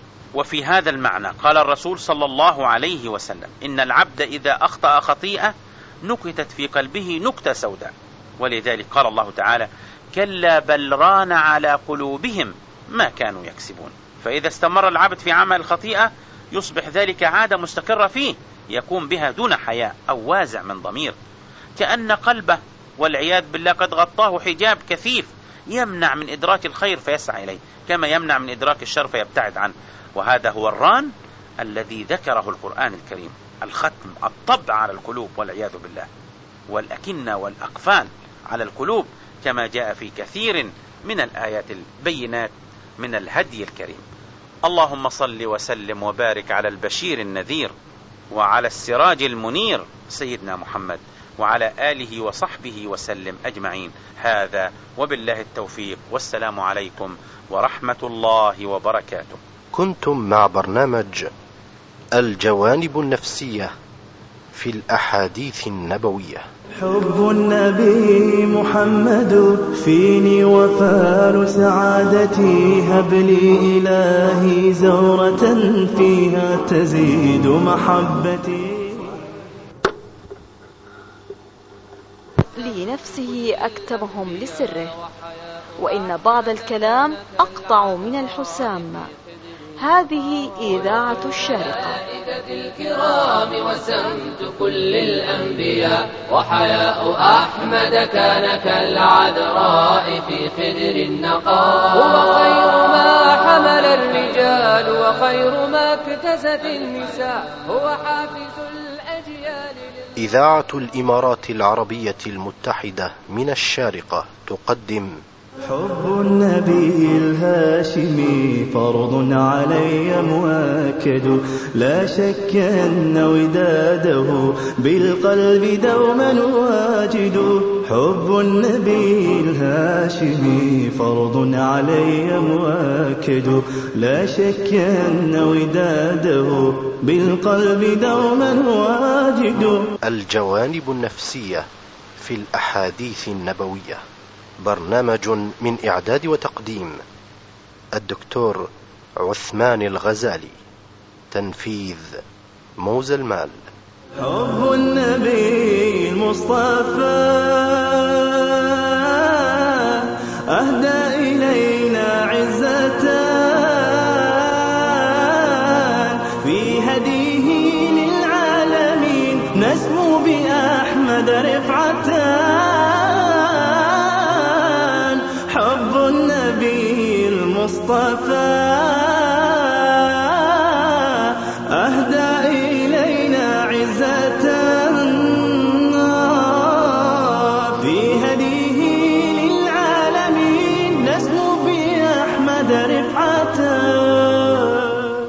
وفي هذا المعنى قال الرسول صلى الله عليه وسلم: إن العبد إذا أخطأ خطيئة نكتت في قلبه نكتة سوداء. ولذلك قال الله تعالى: كلا بل ران على قلوبهم ما كانوا يكسبون. فإذا استمر العبد في عمل الخطيئة يصبح ذلك عادة مستقرة فيه يقوم بها دون حياء أو وازع من ضمير، كأن قلبه والعياذ بالله قد غطاه حجاب كثيف يمنع من إدراك الخير فيسعى إليه، كما يمنع من إدراك الشر فيبتعد عنه. وهذا هو الران الذي ذكره القرآن الكريم، الختم، الطبع على القلوب والعياذ بالله، والأكنة والأقفال على القلوب، كما جاء في كثير من الآيات البينات من الهدي الكريم. اللهم صل وسلم وبارك على البشير النذير وعلى السراج المنير سيدنا محمد وعلى آله وصحبه وسلم أجمعين. هذا وبالله التوفيق، والسلام عليكم ورحمة الله وبركاته. كنتم مع برنامج الجوانب النفسية في الأحاديث النبوية. حب النبي محمد فيني وفار سعادتي، هب لي إلهي زهرة فيها تزيد محبتي. لنفسه أكتبهم لسره، وإن بعض الكلام أقطع من الحسام. هذه إذاعة الشارقة. الكرام وسمت كل الأنبياء وحياء أحمد كان كالعذراء في خدر النقاء. هو خير ما حمل الرجال وخير ما اكتست النساء. هو حافظ الأجيال. إذاعة الإمارات العربية المتحدة من الشارقة تقدم حب النبي الهاشمي فرض علي مؤكد، لا شك أن وداده بالقلب دوما واجد. حب النبي الهاشمي فرض علي مؤكد، لا شك أن وداده بالقلب دوما واجد. الجوانب النفسية في الأحاديث النبوية، برنامج من إعداد وتقديم الدكتور عثمان الغزالي، تنفيذ موزى المال. حب النبي المصطفى أهدى إلينا عزتان، في هديه للعالمين نسمو بأحمد رفعتان. حب النبي المصطفى أهدى إلينا عزتان، في هديه للعالمين نسمو بأحمد رفعتان.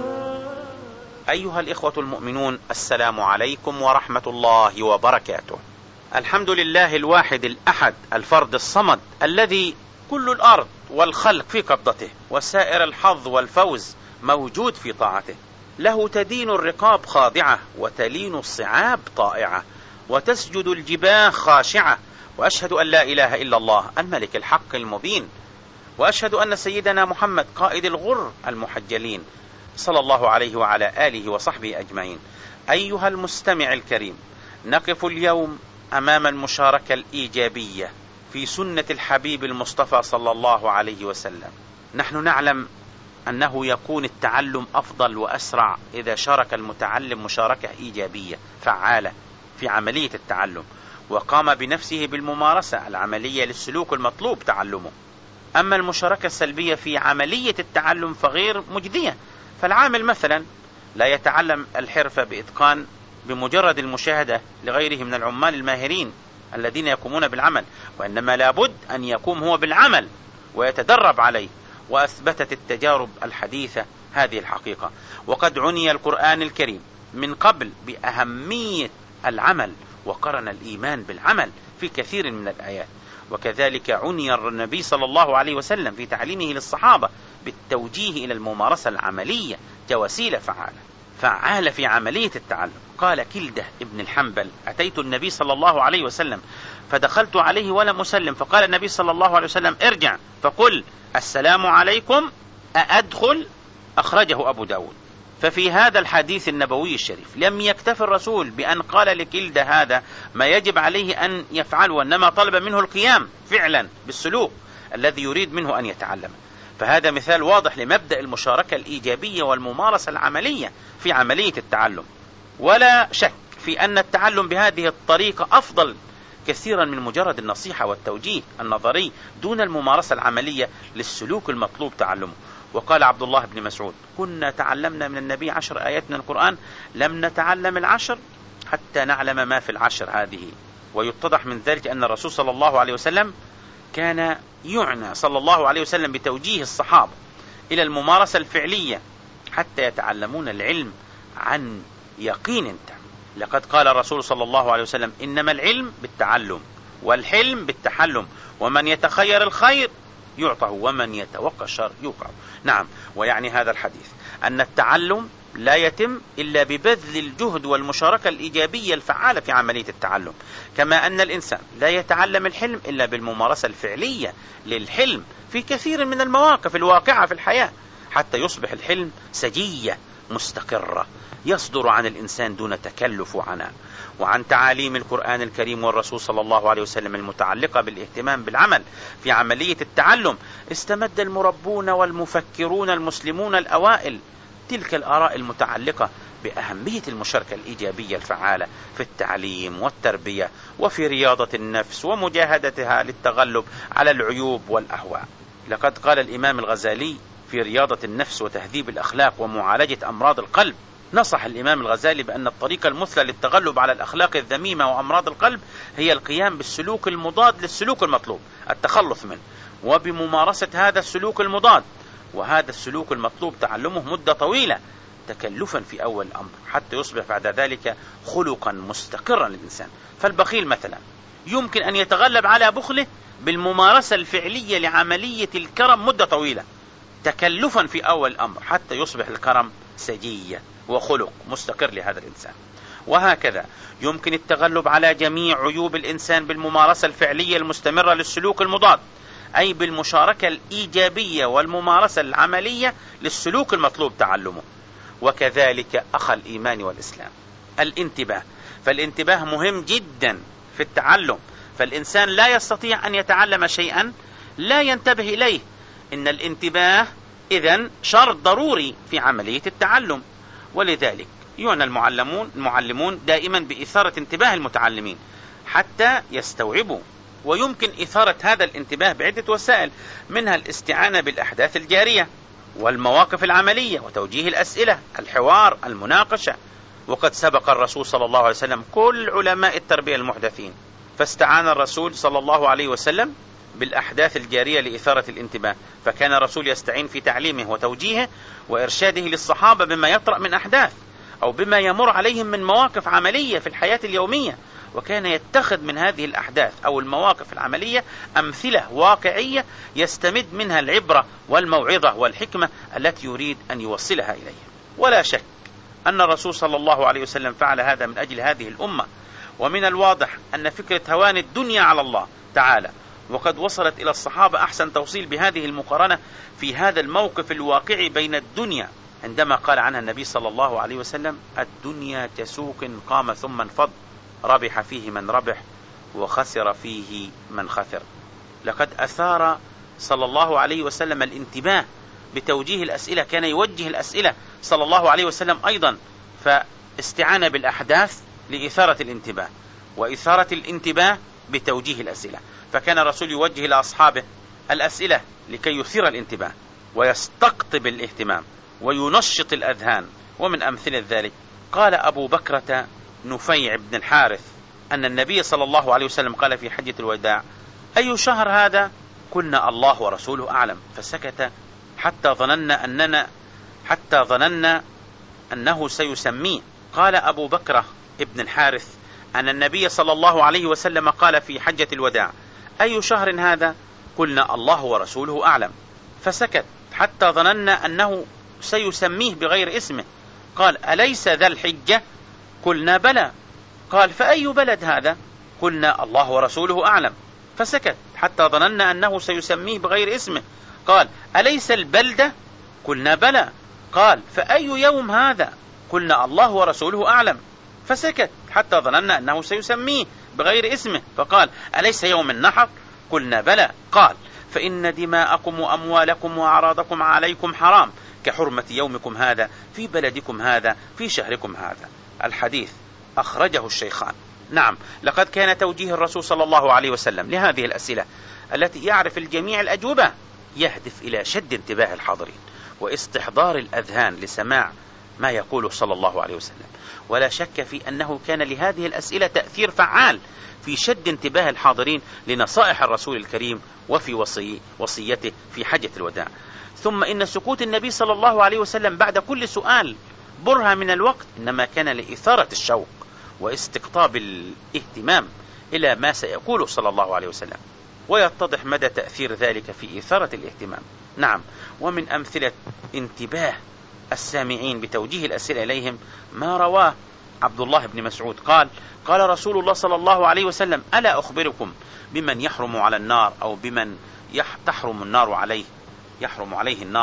أيها الإخوة المؤمنون، السلام عليكم ورحمة الله وبركاته. الحمد لله الواحد الأحد الفرد الصمد، الذي كل الأرض والخلق في قبضته، وسائر الحظ والفوز موجود في طاعته. له تدين الرقاب خاضعة، وتلين الصعاب طائعة، وتسجد الجباه خاشعة. وأشهد أن لا إله إلا الله الملك الحق المبين، وأشهد أن سيدنا محمد قائد الغر المحجلين صلى الله عليه وعلى آله وصحبه أجمعين. أيها المستمع الكريم، نقف اليوم أمام المشاركة الإيجابية في سنة الحبيب المصطفى صلى الله عليه وسلم. نحن نعلم أنه يكون التعلم أفضل وأسرع إذا شارك المتعلم مشاركة إيجابية فعالة في عملية التعلم، وقام بنفسه بالممارسة العملية للسلوك المطلوب تعلمه. أما المشاركة السلبية في عملية التعلم فغير مجدية. فالعامل مثلا لا يتعلم الحرفة بإتقان بمجرد المشاهدة لغيره من العمال الماهرين الذين يقومون بالعمل، وإنما لابد أن يقوم هو بالعمل ويتدرب عليه. وأثبتت التجارب الحديثة هذه الحقيقة. وقد عني القرآن الكريم من قبل بأهمية العمل، وقرن الإيمان بالعمل في كثير من الآيات. وكذلك عني النبي صلى الله عليه وسلم في تعليمه للصحابة بالتوجيه إلى الممارسة العملية كوسيلة فعالة في عملية التعلم. قال كلدة ابن الحنبل: أتيت النبي صلى الله عليه وسلم فدخلت عليه ولم أسلم، فقال النبي صلى الله عليه وسلم: ارجع فقل السلام عليكم أأدخل؟ أخرجه أبو داود. ففي هذا الحديث النبوي الشريف لم يكتف الرسول بأن قال لكلدة هذا ما يجب عليه أن يفعله، وإنما طلب منه القيام فعلا بالسلوك الذي يريد منه أن يتعلم. فهذا مثال واضح لمبدأ المشاركة الإيجابية والممارسة العملية في عملية التعلم. ولا شك في أن التعلم بهذه الطريقة أفضل كثيرا من مجرد النصيحة والتوجيه النظري دون الممارسة العملية للسلوك المطلوب تعلمه. وقال عبد الله بن مسعود: كنا تعلمنا من النبي 10 آيات من القرآن، لم نتعلم 10 حتى نعلم ما في 10 هذه. ويتضح من ذلك أن الرسول صلى الله عليه وسلم كان يعنى صلى الله عليه وسلم بتوجيه الصحابة إلى الممارسة الفعلية حتى يتعلمون العلم عن يقين تام. لقد قال الرسول صلى الله عليه وسلم: إنما العلم بالتعلم والحلم بالتحلم، ومن يتخير الخير يعطه ومن يتوقع الشر يوقعه. نعم، ويعني هذا الحديث أن التعلم لا يتم إلا ببذل الجهد والمشاركة الإيجابية الفعالة في عملية التعلم، كما أن الإنسان لا يتعلم الحلم إلا بالممارسة الفعلية للحلم في كثير من المواقف الواقعة في الحياة، حتى يصبح الحلم سجية مستقرة يصدر عن الإنسان دون تكلف وعناء. وعن تعاليم القرآن الكريم والرسول صلى الله عليه وسلم المتعلقة بالاهتمام بالعمل في عملية التعلم استمد المربون والمفكرون المسلمون الأوائل تلك الآراء المتعلقة بأهمية المشاركة الإيجابية الفعالة في التعليم والتربية وفي رياضة النفس ومجاهدتها للتغلب على العيوب والأهواء. لقد قال الإمام الغزالي في رياضة النفس وتهذيب الأخلاق ومعالجة أمراض القلب، نصح الإمام الغزالي بأن الطريقة المثلى للتغلب على الأخلاق الذميمة وأمراض القلب هي القيام بالسلوك المضاد للسلوك المطلوب، التخلص منه، وبممارسة هذا السلوك المضاد، وهذا السلوك المطلوب تعلمه مدة طويلة تكلفا في أول الأمر حتى يصبح بعد ذلك خلقا مستقرا للإنسان. فالبخيل مثلا يمكن أن يتغلب على بخله بالممارسة الفعلية لعملية الكرم مدة طويلة تكلفا في أول الأمر حتى يصبح الكرم سجية وخلق مستقر لهذا الإنسان. وهكذا يمكن التغلب على جميع عيوب الإنسان بالممارسة الفعلية المستمرة للسلوك المضاد، أي بالمشاركة الإيجابية والممارسة العملية للسلوك المطلوب تعلمه. وكذلك أخى الإيمان والإسلام الانتباه، فالانتباه مهم جدا في التعلم، فالإنسان لا يستطيع أن يتعلم شيئا لا ينتبه إليه. إن الانتباه إذن شرط ضروري في عملية التعلم، ولذلك يعنى المعلمون دائما بإثارة انتباه المتعلمين حتى يستوعبوا. ويمكن إثارة هذا الانتباه بعدة وسائل، منها الاستعانة بالأحداث الجارية والمواقف العملية وتوجيه الأسئلة، الحوار، المناقشة. وقد سبق الرسول صلى الله عليه وسلم كل علماء التربية المحدثين، فاستعان الرسول صلى الله عليه وسلم بالأحداث الجارية لإثارة الانتباه، فكان الرسول يستعين في تعليمه وتوجيهه وإرشاده للصحابة بما يطرأ من أحداث أو بما يمر عليهم من مواقف عملية في الحياة اليومية، وكان يتخذ من هذه الأحداث أو المواقف العملية أمثلة واقعية يستمد منها العبرة والموعظة والحكمة التي يريد أن يوصلها إليهم. ولا شك أن الرسول صلى الله عليه وسلم فعل هذا من أجل هذه الأمة. ومن الواضح أن فكرة هوان الدنيا على الله تعالى وقد وصلت إلى الصحابة أحسن توصيل بهذه المقارنة في هذا الموقف الواقعي بين الدنيا، عندما قال عنها النبي صلى الله عليه وسلم: الدنيا كسوق قام ثم انفض، ربح فيه من ربح وخسر فيه من خسر. لقد أثار صلى الله عليه وسلم الانتباه بتوجيه الأسئلة، كان يوجه الأسئلة صلى الله عليه وسلم أيضا، فاستعان بالأحداث لإثارة الانتباه، وإثارة الانتباه بتوجيه الأسئلة. فكان الرسول يوجه إلى أصحابه الأسئلة لكي يثير الانتباه ويستقطب الاهتمام وينشط الأذهان. ومن أمثلة ذلك قال أبو بكرة نفيع بن الحارث أن النبي صلى الله عليه وسلم قال في حجة الوداع: أي شهر هذا؟ قلنا: الله ورسوله أعلم. فسكت حتى ظننا أنه سيسميه. قال أبو بكرة ابن الحارث أن النبي صلى الله عليه وسلم قال في حجة الوداع: أي شهر هذا؟ قلنا: الله ورسوله أعلم. فسكت حتى ظننا أنه سيسميه بغير اسمه. قال: أليس ذا الحجة؟ قلنا: بلى. قال: فأي بلد هذا؟ قلنا: الله ورسوله أعلم. فسكت حتى ظننا أنه سيسميه بغير اسمه. قال: أليس البلدة؟ قلنا: بلى. قال: فأي يوم هذا؟ قلنا: الله ورسوله أعلم. فسكت حتى ظننا أنه سيسميه بغير اسمه. فقال: أليس يوم النحر؟ قلنا: بلى. قال: فإن دماءكم وأموالكم وأعراضكم عليكم حرام كحرمة يومكم هذا في بلدكم هذا في شهركم هذا. الحديث أخرجه الشيخان. نعم، لقد كان توجيه الرسول صلى الله عليه وسلم لهذه الأسئلة التي يعرف الجميع الأجوبة يهدف إلى شد انتباه الحاضرين واستحضار الأذهان لسماع ما يقوله صلى الله عليه وسلم. ولا شك في أنه كان لهذه الأسئلة تأثير فعال في شد انتباه الحاضرين لنصائح الرسول الكريم وفي وصيته في حجة الوداع. ثم إن سكوت النبي صلى الله عليه وسلم بعد كل سؤال برهة من الوقت إنما كان لإثارة الشوق واستقطاب الاهتمام إلى ما سيقوله صلى الله عليه وسلم، ويتضح مدى تأثير ذلك في إثارة الاهتمام. نعم، ومن أمثلة انتباه السامعين بتوجيه الأسئلة إليهم ما رواه عبد الله بن مسعود قال: قال رسول الله صلى الله عليه وسلم: ألا أخبركم بمن يحرم على النار أو بمن تحرم النار عليه، يحرم عليه النار؟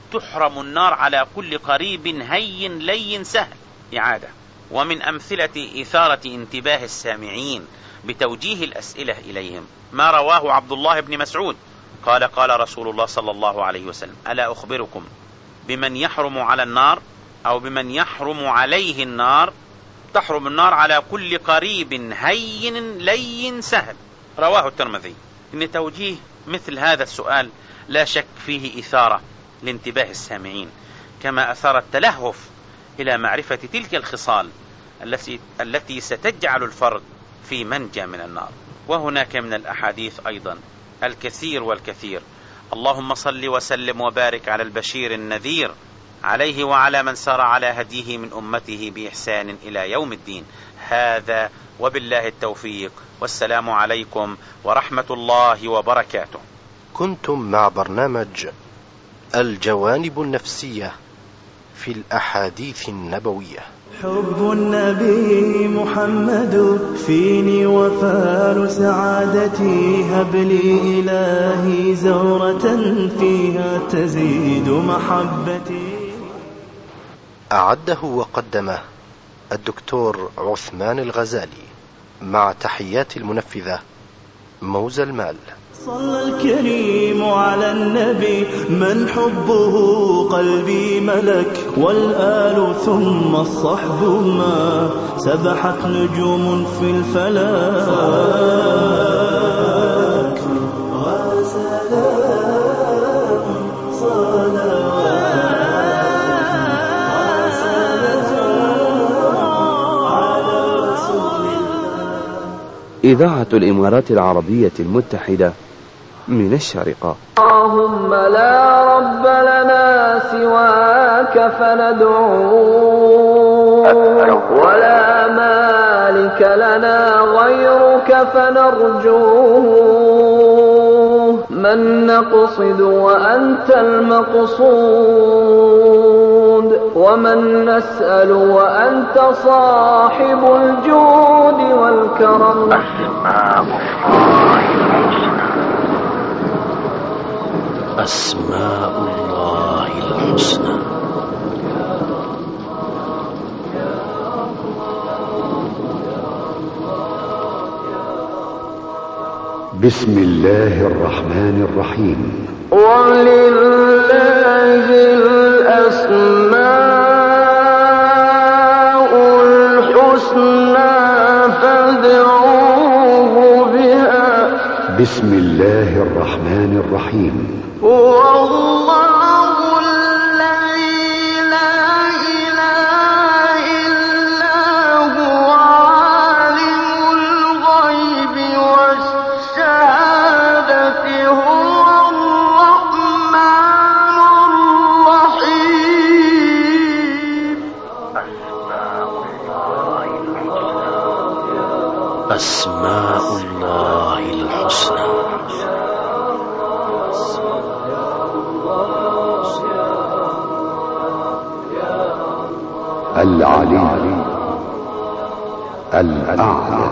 تحرم النار على كل قريب هين لين سهل. إعادة. ومن أمثلة إثارة انتباه السامعين بتوجيه الأسئلة إليهم ما رواه عبد الله بن مسعود قال قال رسول الله صلى الله عليه وسلم: ألا أخبركم بمن يحرم على النار أو بمن يحرم عليه النار؟ تحرم النار على كل قريب هين لين سهل. رواه الترمذي. إن توجيه مثل هذا السؤال لا شك فيه إثارة لانتباه السامعين، كما أثار التلهف إلى معرفة تلك الخصال التي ستجعل الفرد في منجى من النار. وهناك من الأحاديث أيضا الكثير والكثير. اللهم صل وسلم وبارك على البشير النذير، عليه وعلى من سار على هديه من أمته بإحسان إلى يوم الدين. هذا وبالله التوفيق، والسلام عليكم ورحمة الله وبركاته. كنتم مع برنامج الجوانب النفسية في الأحاديث النبوية. حب النبي محمد فيني وفار سعادتي، هب لي إلهي زورة فيها تزيد محبتي. أعده وقدمه الدكتور عثمان الغزالي، مع تحيات المنفذة موزى المال. صلى الكريم على النبي من حبه قلبي ملك، والآل ثم الصحب ما سبحت نجوم في الفلك. وسلام على رسول الله. إذاعة الإمارات العربية المتحدة من الشارقة. اللهم لا رب لنا سواك فندعوه، ولا مالك لنا غيرك فنرجوه، من نقصد وأنت المقصود، ومن نسأل وأنت صاحب الجود والكرم. أسماء الله الحسنى. بسم الله الرحمن الرحيم. ولله الأسماء الحسنى فادعوه بها. بسم الله الرحمن الرحيم. هو الله الذي لا إله إلا هو عالم الغيب والشهادة، هو الرحمن الرحيم. أسماء الله الحسنى. العلي الأعلى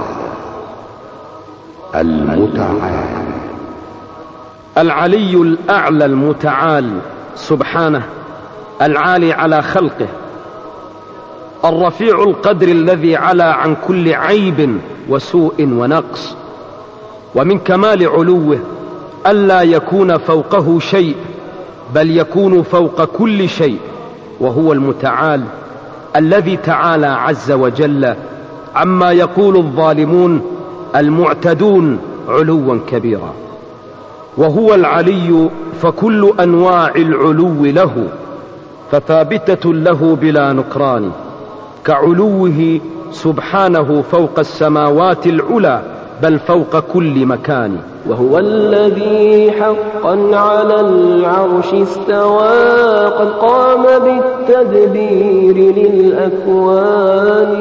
المتعال. العلي الأعلى المتعال سبحانه، العالي على خلقه، الرفيع القدر الذي علا عن كل عيب وسوء ونقص. ومن كمال علوه ألا يكون فوقه شيء، بل يكون فوق كل شيء، وهو المتعال الذي تعالى عز وجل عما يقول الظالمون المعتدون علوا كبيرا. وهو العلي، فكل أنواع العلو له فثابتة له بلا نكران، كعلوه سبحانه فوق السماوات العلى بل فوق كل مكان. وهو الذي حقا على العرش استوى، قد قام بالتدبير للأكوان.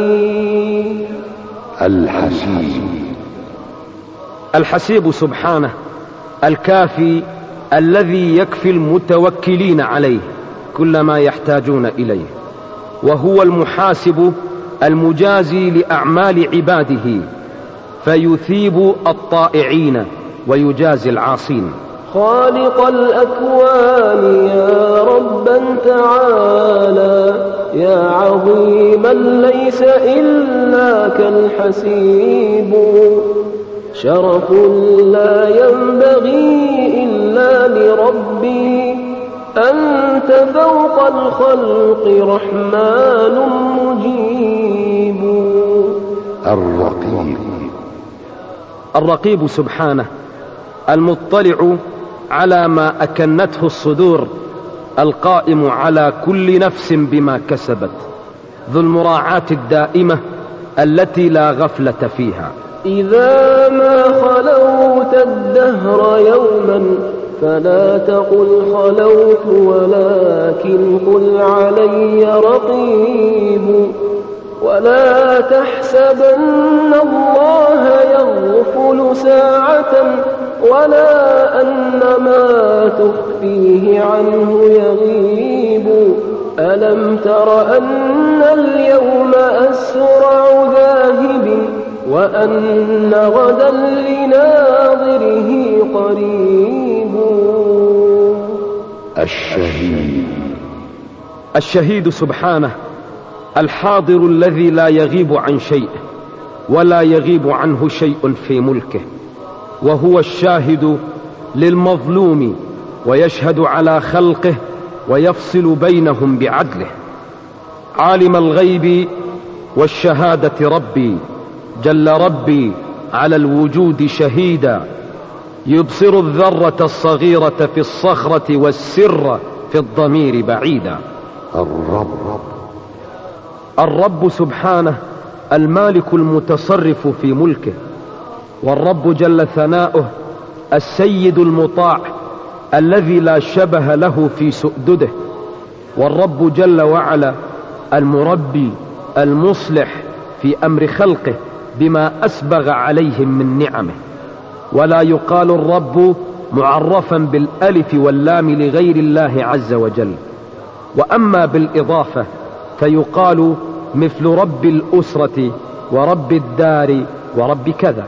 الحسيب سبحانه، الكافي الذي يكفي المتوكلين عليه كل ما يحتاجون إليه. وهو المحاسب المجازي لأعمال عباده، فيثيب الطائعين ويجازي العاصين. خالق الأكوان يا رب تعالى يا عظيما ليس إلا كالحسيب شرف لا ينبغي إلا لربي أنت فوق الخلق رحمن مجيب. الرقيب سبحانه المطلع على ما أكنته الصدور القائم على كل نفس بما كسبت ذو المراعاة الدائمة التي لا غفلة فيها. إذا ما خلوت الدهر يوما فلا تقل خلوت ولكن قل علي رقيب ولا تحسبن الله يغفل ساعة ولا أن ما تخفيه عنه يغيب ألم تر أن اليوم أسرع ذاهب وأن غدا لناظره قريب. الشهيد سبحانه الحاضر الذي لا يغيب عن شيء ولا يغيب عنه شيء في ملكه وهو الشاهد للمظلوم ويشهد على خلقه ويفصل بينهم بعدله. عالم الغيب والشهادة ربي جل ربي على الوجود شهيدا يبصر الذرة الصغيرة في الصخرة والسر في الضمير بعيدا. الرب سبحانه المالك المتصرف في ملكه والرب جل ثناؤه السيد المطاع الذي لا شبه له في سؤدده والرب جل وعلا المربي المصلح في أمر خلقه بما أسبغ عليهم من نعمه. ولا يقال الرب معرفا بالألف واللام لغير الله عز وجل. وأما بالإضافة فيقال مثل رب الأسرة ورب الدار ورب كذا.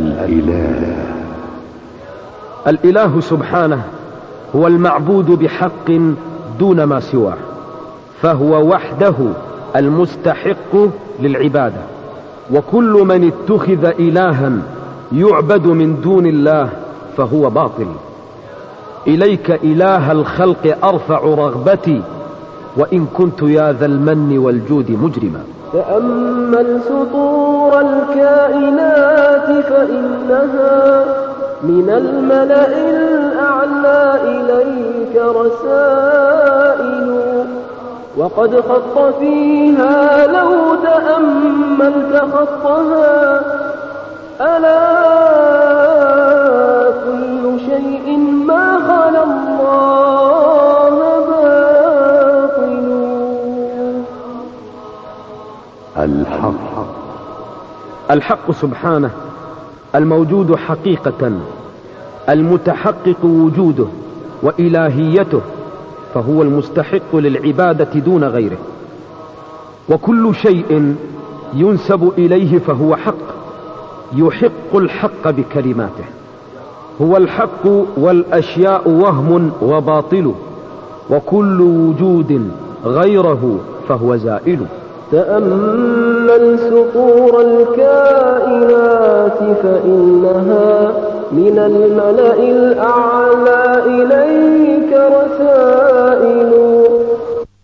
الإله سبحانه هو المعبود بحق دون ما سواه فهو وحده المستحق للعبادة وكل من اتخذ إلها يعبد من دون الله فهو باطل. إليك إله الخلق أرفع رغبتي وإن كنت يا ذا المن والجود مجرما. تأمل سطور الكائنات فإنها من الملأ الأعلى إليك رسائل وقد خط فيها لو تأملت خطها ألا كل شيء ما خلا الله باطل. الحق سبحانه الموجود حقيقة المتحقق وجوده وإلهيته فهو المستحق للعبادة دون غيره وكل شيء ينسب إليه فهو حق يحق الحق بكلماته. هو الحق والأشياء وهم وباطل وكل وجود غيره فهو زائل. تأمل سطور الكائنات فإنها من الملأ الأعلى إليك رسائل